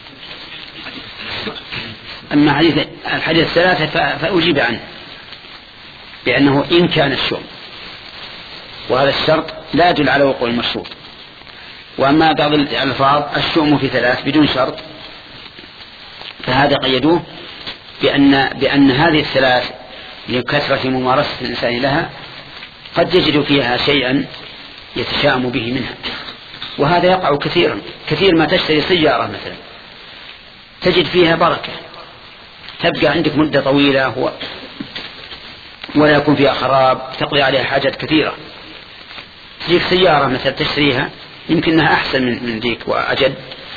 أما حديث الحديث الثلاثة فأجيب عنه بأنه إن كان الشؤم، وهذا الشرط لا يدل على وقوع المشروط. وأما بعض الألفاظ الشؤم في ثلاث بدون شرط فهذا قيدوه بأن, بأن هذه الثلاث لكثرة ممارسة الإنسان لها قد يجد فيها شيئا يتشاءم به منها. وهذا يقع كثيرا. كثير ما تشتري سيارة مثلا تجد فيها بركة تبقى عندك مدة طويلة ولا يكون فيها خراب تقضي عليها حاجات كثيرة. تجيك سيارة مثلا تشتريها يمكن أنها أحسن من ذيك وأجد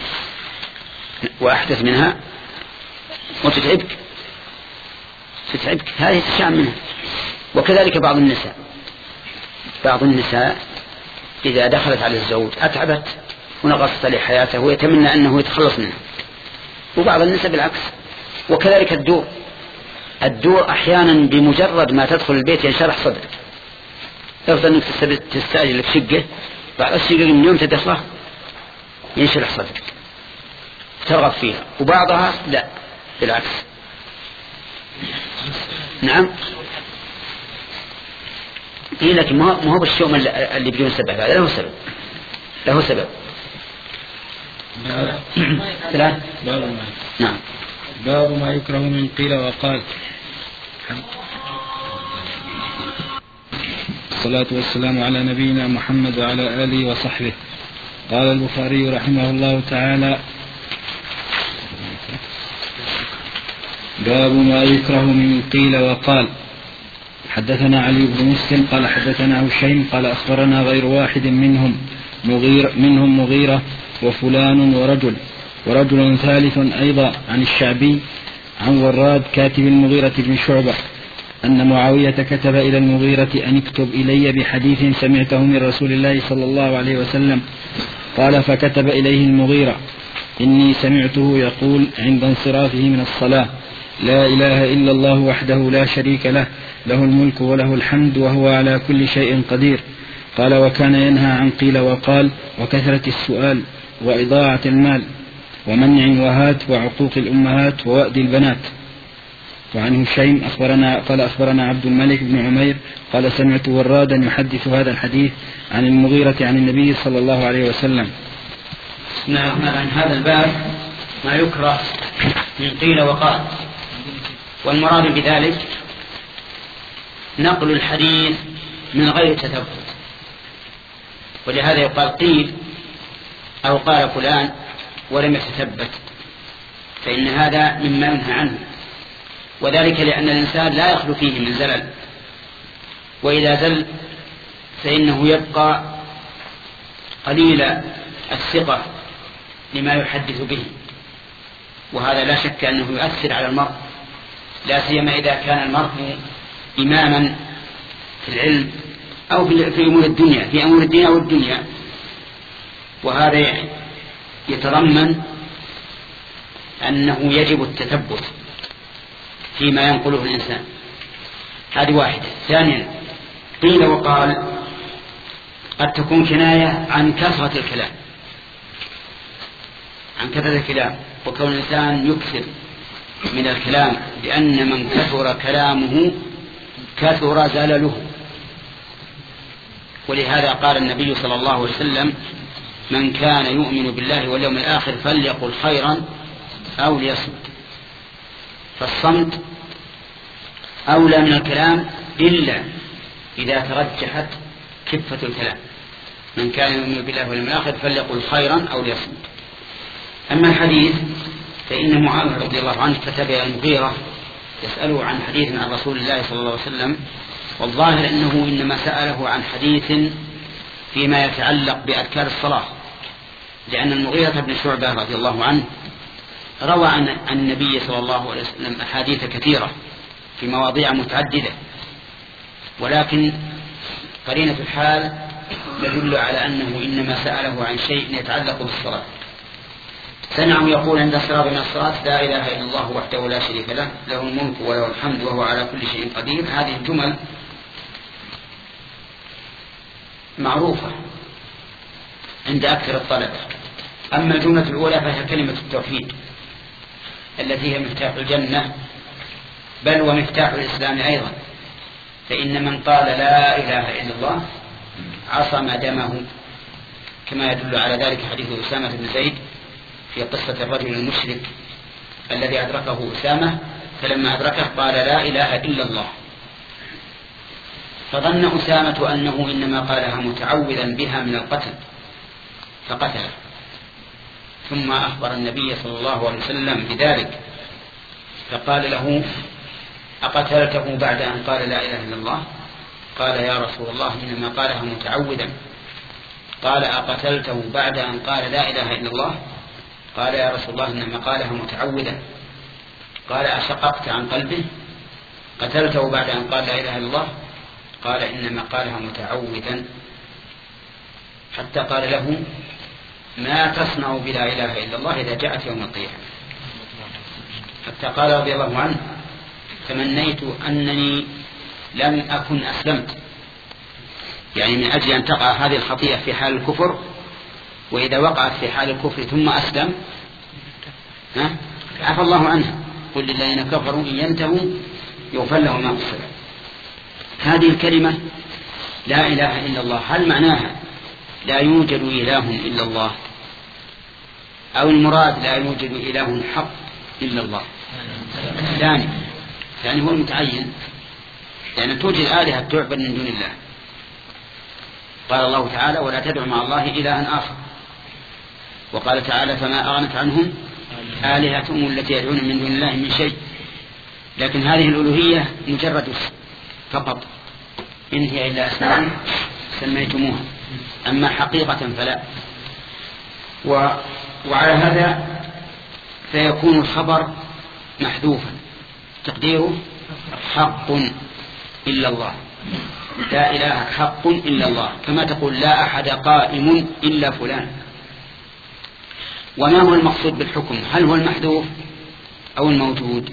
وأحدث منها وتتعبك تتعبك هذه تشاءم منها. وكذلك بعض النساء بعض النساء إذا دخلت على الزوج أتعبت ونقصت عليه حياته ويتمنى أنه يتخلص منها. وبعض النساء بالعكس. وكذلك الدور الدور أحيانا بمجرد ما تدخل البيت ينشرح صدرك. افضل أنك تستأجر لك شقة بعد الشقة من يوم تدخله ينشرح صدرك ترغب فيها. وبعضها لا بالعكس. نعم إيه لكن ما هو بالشؤم اللي بدون سبب، هذا له سبب له سبب. ثلاث باب نعم باب ما يكره من قيل وقال. الصلاة والسلام على نبينا محمد وعلى آله وصحبه. قال البخاري رحمه الله تعالى باب ما يكره من قيل وقال. حدثنا علي بن مسلم قال حدثنا هشيم قال أخبرنا غير واحد منهم مغير منهم مغيرة وفلان ورجل ورجل ثالث أيضا عن الشعبي عن وراد كاتب المغيرة بن شعبة أن معاوية كتب إلى المغيرة أن اكتب إلي بحديث سمعته من رسول الله صلى الله عليه وسلم. قال فكتب إليه المغيرة إني سمعته يقول عند انصرافه من الصلاة لا إله إلا الله وحده لا شريك له له الملك وله الحمد وهو على كل شيء قدير. قال وكان ينهى عن قيل وقال وكثرة السؤال وإضاعة المال ومنع وهات وعقوق الأمهات ووأد البنات. وعن هشيم أخبرنا قال أخبرنا عبد الملك بن عمير قال سمعت ورادا يحدث هذا الحديث عن المغيرة عن النبي صلى الله عليه وسلم. نعم عن هذا الباب ما يكره من قيل وقال. والمراد بذلك نقل الحديث من غير تثبت. ولهذا يقال قيل أو قال فلان ولم يتثبت فإن هذا مما ينهى عنه. وذلك لأن الإنسان لا يخلو فيه من زلل، وإذا زل فإنه يبقى قليل الثقة لما يحدث به، وهذا لا شك أنه يؤثر على المرء، لا سيما إذا كان المرء إماما في العلم أو في أمور الدنيا في أمور الدنيا والدنيا، وهذا يتضمن أنه يجب التثبت فيما ينقله الإنسان. هذه واحدة. ثانيا قيل وقال قد تكون كناية عن كثرة الكلام عن كثرة الكلام وكون الإنسان يكثر من الكلام، لأن من كثر كلامه كثر زلله. ولهذا قال النبي صلى الله عليه وسلم من كان يؤمن بالله واليوم الآخر فليقل خيرا أو ليصمت. فالصمت أولى من الكلام إلا إذا ترجحت كفة الكلام. من كان يؤمن بالله واليوم الآخر فليقل خيرا أو ليصمت. أما الحديث فإن معاوية رضي الله عنه كتب إلى المغيرة يسأله عن حديث عن رسول الله صلى الله عليه وسلم، والظاهر أنه إنما سأله عن حديث فيما يتعلق بأذكار الصلاة، لأن المغيرة بن شعبة رضي الله عنه روى عن النبي صلى الله عليه وسلم أحاديث كثيرة في مواضيع متعددة، ولكن قرينة الحال يدل على أنه إنما سأله عن شيء يتعلق بالصلاة. سمعه يقول عند الصلاة من الصلاة لا إله إلا الله وحده لا شريك له له الملك وله الحمد وهو على كل شيء قدير. هذه الجمل معروفة عند أكثر الطلبة. أما الجملة الأولى فهي كلمة التوحيد التي هي مفتاح الجنة بل ومفتاح الإسلام أيضا، فإن من قال لا إله إلا الله عصم دمه، كما يدل على ذلك حديث أسامة بن زيد في قصة الرجل المشرك الذي أدركه أسامة، فلما أدركه قال لا إله إلا الله، فظن أسامة أنه إنما قالها متعوذا بها من القتل فقتله، ثم أخبر النبي صلى الله عليه وسلم بذلك فقال له أقتلته بعد أن قال لا إله إلا الله؟ قال يا رسول الله إنما قالها متعوذا. قال أقتلته بعد أن قال لا إله إلا الله؟ قال يا رسول الله إنما قالها متعوذا. قال أشققت عن قلبه؟ قتلته بعد أن قال لا إله إلا الله؟ قال إنما قالها متعوذا. حتى قال له ما تصنع بلا إله إلا الله إذا جاءت يوم القيامة. حتى قال رضي الله عنه تمنيت أنني لم أكن أسلمت، يعني من أجل أن تقع هذه الخطيئة في حال الكفر، وإذا وقعت في حال الكفر ثم أسلم ها عفى الله عنها. قل للذين كفروا إن ينتهوا يغفر لهم ما قصر. هذه الكلمة لا إله إلا الله هل معناها لا يوجد إله إلا الله، أو المراد لا يوجد إله حق إلا الله؟ ثاني يعني هو المتعين، لأن توجد آلهة تعبد من دون الله. قال الله تعالى ولا تدع مع الله إلها آخر، وقال تعالى فما أغنت عنهم آلهتهم التي يدعون من دون الله من شيء. لكن هذه الألوهية مجرد فقط، إن هي إلا أسماء سميتموها، أما حقيقة فلا. و... وعلى هذا فيكون الخبر محذوفا تقديره حق إلا الله، لا إله حق إلا الله، كما تقول لا أحد قائم إلا فلان. وما هو المقصود بالحكم؟ هل هو المحذوف أو الموجود؟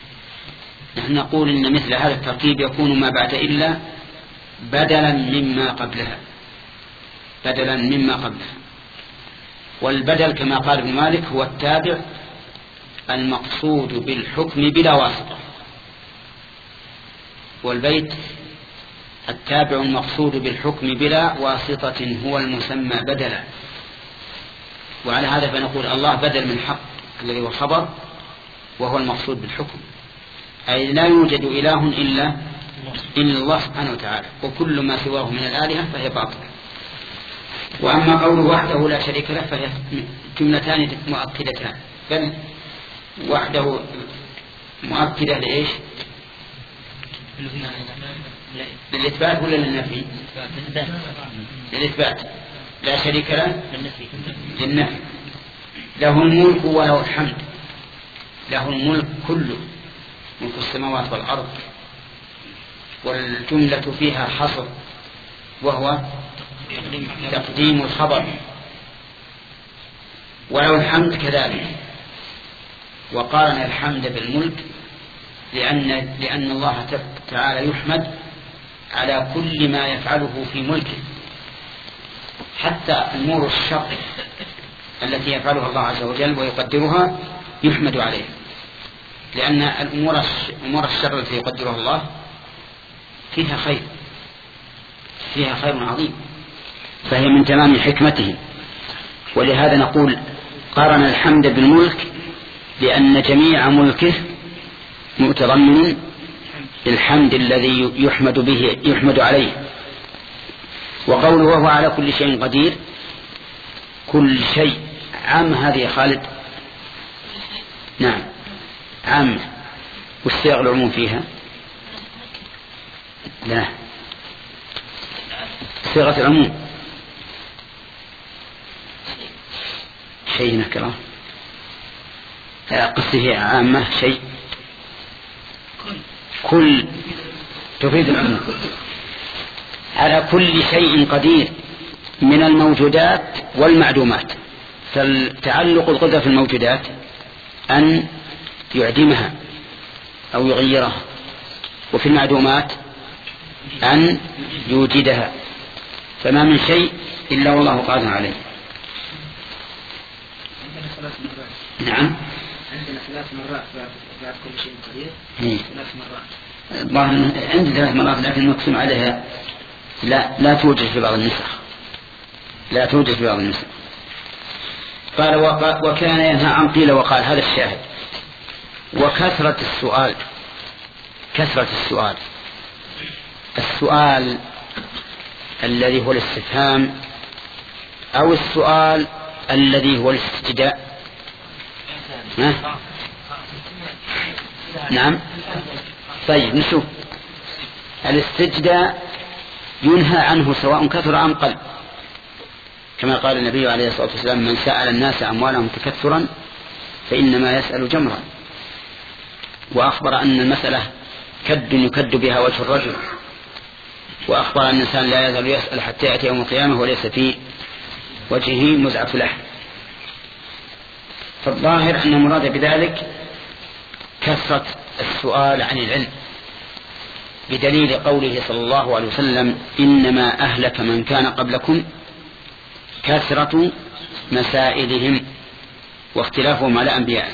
نحن نقول إن مثل هذا التركيب يكون ما بعد إلا بدلا مما قبلها، بدلا مما قبلها. والبدل كما قال ابن مالك هو التابع المقصود بالحكم بلا واسطة، والبيت التابع المقصود بالحكم بلا واسطة هو المسمى بدلا. وعلى هذا فنقول الله بدل من حق الذي هو الخبر، وهو المقصود بالحكم، أي لا يوجد إله إلا إلا الله سبحانه وتعالى، وكل ما سواه من الآلهة فهي باطلة. وأما قوله وحده لا شريك له فهي جملتان مؤكدتان، بل وحده مؤكدة لإيش؟ للإثبات ولا للنفي؟ للإثبات. لا شريك له للنفي. له الملك وله الحمد. له الملك كله، ملك السماوات والأرض، والجملة فيها حصر وهو تقديم الخبر، وله الحمد كذلك. وقارن الحمد بالملك لأن, لأن الله تعالى يحمد على كل ما يفعله في ملكه، حتى أمور الشر التي يفعلها الله عز وجل ويقدرها يحمد عليه، لأن الأمور أمور الشر التي يقدرها الله فيها خير، فيها خير عظيم، فهي من تمام حكمته. ولهذا نقول قارن الحمد بالملك لأن جميع ملكه متضمن الحمد الذي يحمد به يحمد عليه. وقوله وهو على كل شيء قدير، كل شيء عام هذه خالد. نعم عام. والصيغ العموم فيها لا صيغة العموم شيء نكره، قصده عامة شيء كل تفيد العموم. على كل شيء قدير من الموجودات والمعدومات. فتعلق القدرة في الموجودات أن يعدمها أو يغيرها، وفي المعدومات أن يوجدها، فما من شيء إلا والله قادر عليه. نعم عندنا ثلاث مرات بعد كل شيء قدير. ثلاث مرات الله عندي ثلاث مرات، لكن نقسم عليها لا لا توجد في بعض النسخ، لا توجد في بعض النسخ. قال وكان ينهى عن قيل وقال، هذا الشاهد. وكثرة السؤال، كثرة السؤال السؤال الذي هو الاستفهام أو السؤال الذي هو الاستجداء. ها؟ نعم طيب نشوف. الاستجداء ينهى عنه سواء كثر أم قل، كما قال النبي عليه الصلاة والسلام من سأل الناس أموالهم تكثرا فإنما يسأل جمرا. وأخبر أن المسألة كد يكد بها وجه الرجل، وأخبر أن الإنسان لا يزال يسأل حتى يأتي يوم القيامة وليس في وجهه مزعة لحم. فالظاهر أن المراد بذلك كثرة السؤال عن العلم، بدليل قوله صلى الله عليه وسلم إنما أهلك من كان قبلكم كثرة مسائلهم واختلافهم على أنبيائهم.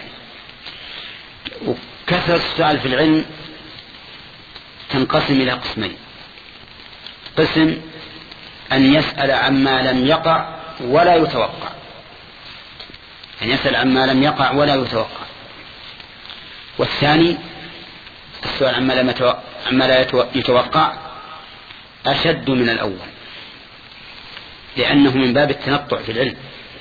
وكثرة السؤال في العلم تنقسم إلى قسمين: قسم أن يسأل عما لم يقع ولا يتوقع، أن يسأل عما لم يقع ولا يتوقع. والثاني السؤال عما, لم يتوقع عما لا يتوقع أشد من الأول، لأنه من باب التنطع في العلم.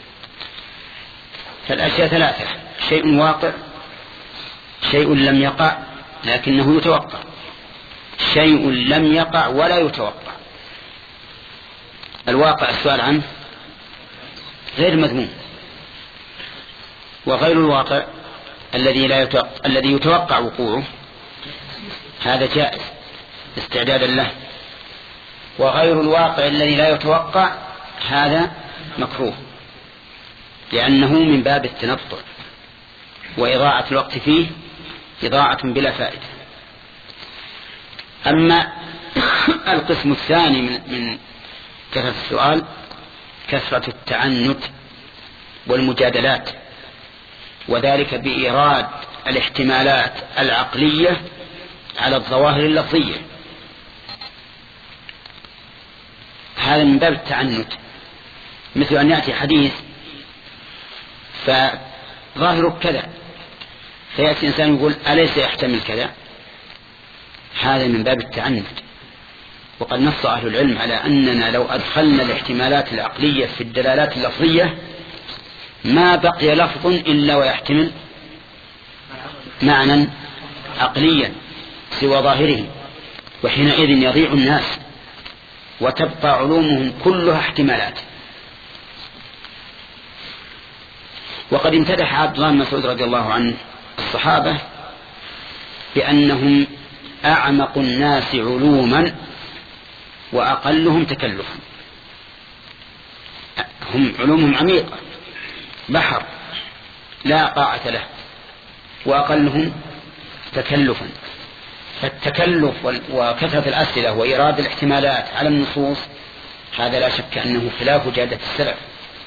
فالأشياء ثلاثة: شيء واقع، شيء لم يقع لكنه يتوقع، شيء لم يقع ولا يتوقع. الواقع السؤال عنه غير مذموم، وغير الواقع الذي لا يتوقع الذي يتوقع وقوعه هذا جائز استعدادا له، وغير الواقع الذي لا يتوقع هذا مكروه، لأنه من باب التنطع وإضاعة الوقت فيه إضاعة بلا فائدة. أما القسم الثاني من, من كثرة السؤال كثرة التعنت والمجادلات، وذلك بإيراد الاحتمالات العقلية على الظواهر اللفظية. هذا من باب التعنت، مثل أن يأتي حديث فظاهره كذا، فيأتي إنسان يقول أليس يحتمل كذا؟ هذا من باب التعنت. وقد نص أهل العلم على أننا لو أدخلنا الاحتمالات العقلية في الدلالات اللفظية ما بقي لفظ إلا ويحتمل معنى عقليا سوى ظاهره، وحينئذ يضيع الناس وتبقى علومهم كلها احتمالات. وقد امتدح عبد الله بن مسعود رضي الله عنه الصحابة بأنهم أعمق الناس علوما وأقلهم تكلفا. هم علومهم عميقة بحر لا قاعة له، وأقلهم تكلفا. فالتكلف وكثرة الأسئلة وإيراد الاحتمالات على النصوص هذا لا شك أنه خلاف جادة السلف.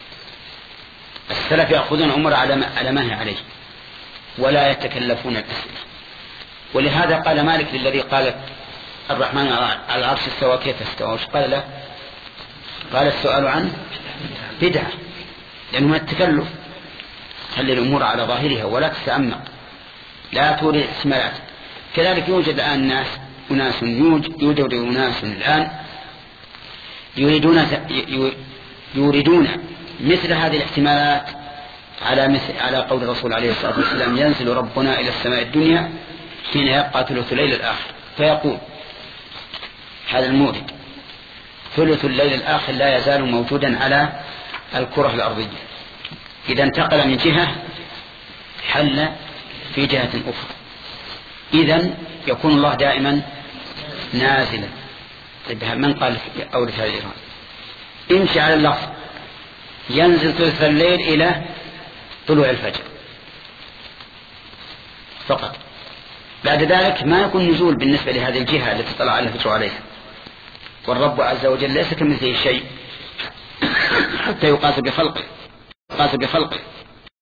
السلف يأخذون الأمور على ما هي عليه ولا يتكلفون الأسئلة. ولهذا قال مالك للذي قال الرحمن على العرش استوى كيف استوى، وش قال له؟ قال السؤال عنه بدعة، لأنه التكلف. خلي الأمور على ظاهرها ولا تتعمق، لا تورد احتمالات. كذلك يوجد الآن ناس أناس يوجد أناس الآن يريدون يوردون مثل هذه الاحتمالات على مثل على قول الرسول عليه الصلاة والسلام: ينزل ربنا إلى السماء الدنيا حين يبقى ثلث الليل الآخر، فيقول هذا المورد: ثلث الليل الآخر لا يزال موجودا على الكرة الأرضية، إذا انتقل من جهة حل في جهة أخرى، إذن يكون الله دائما نازلا. طيب من قال أورد هذا الإيراد؟ امشي على اللفظ: ينزل ثلث الليل إلى طلوع الفجر فقط. بعد ذلك ما يكون نزول بالنسبة لهذه الجهة التي طلع الفجر عليها، والرب عز وجل ليس كمثله شيء حتى يقاس بخلقه يقاس بخلقه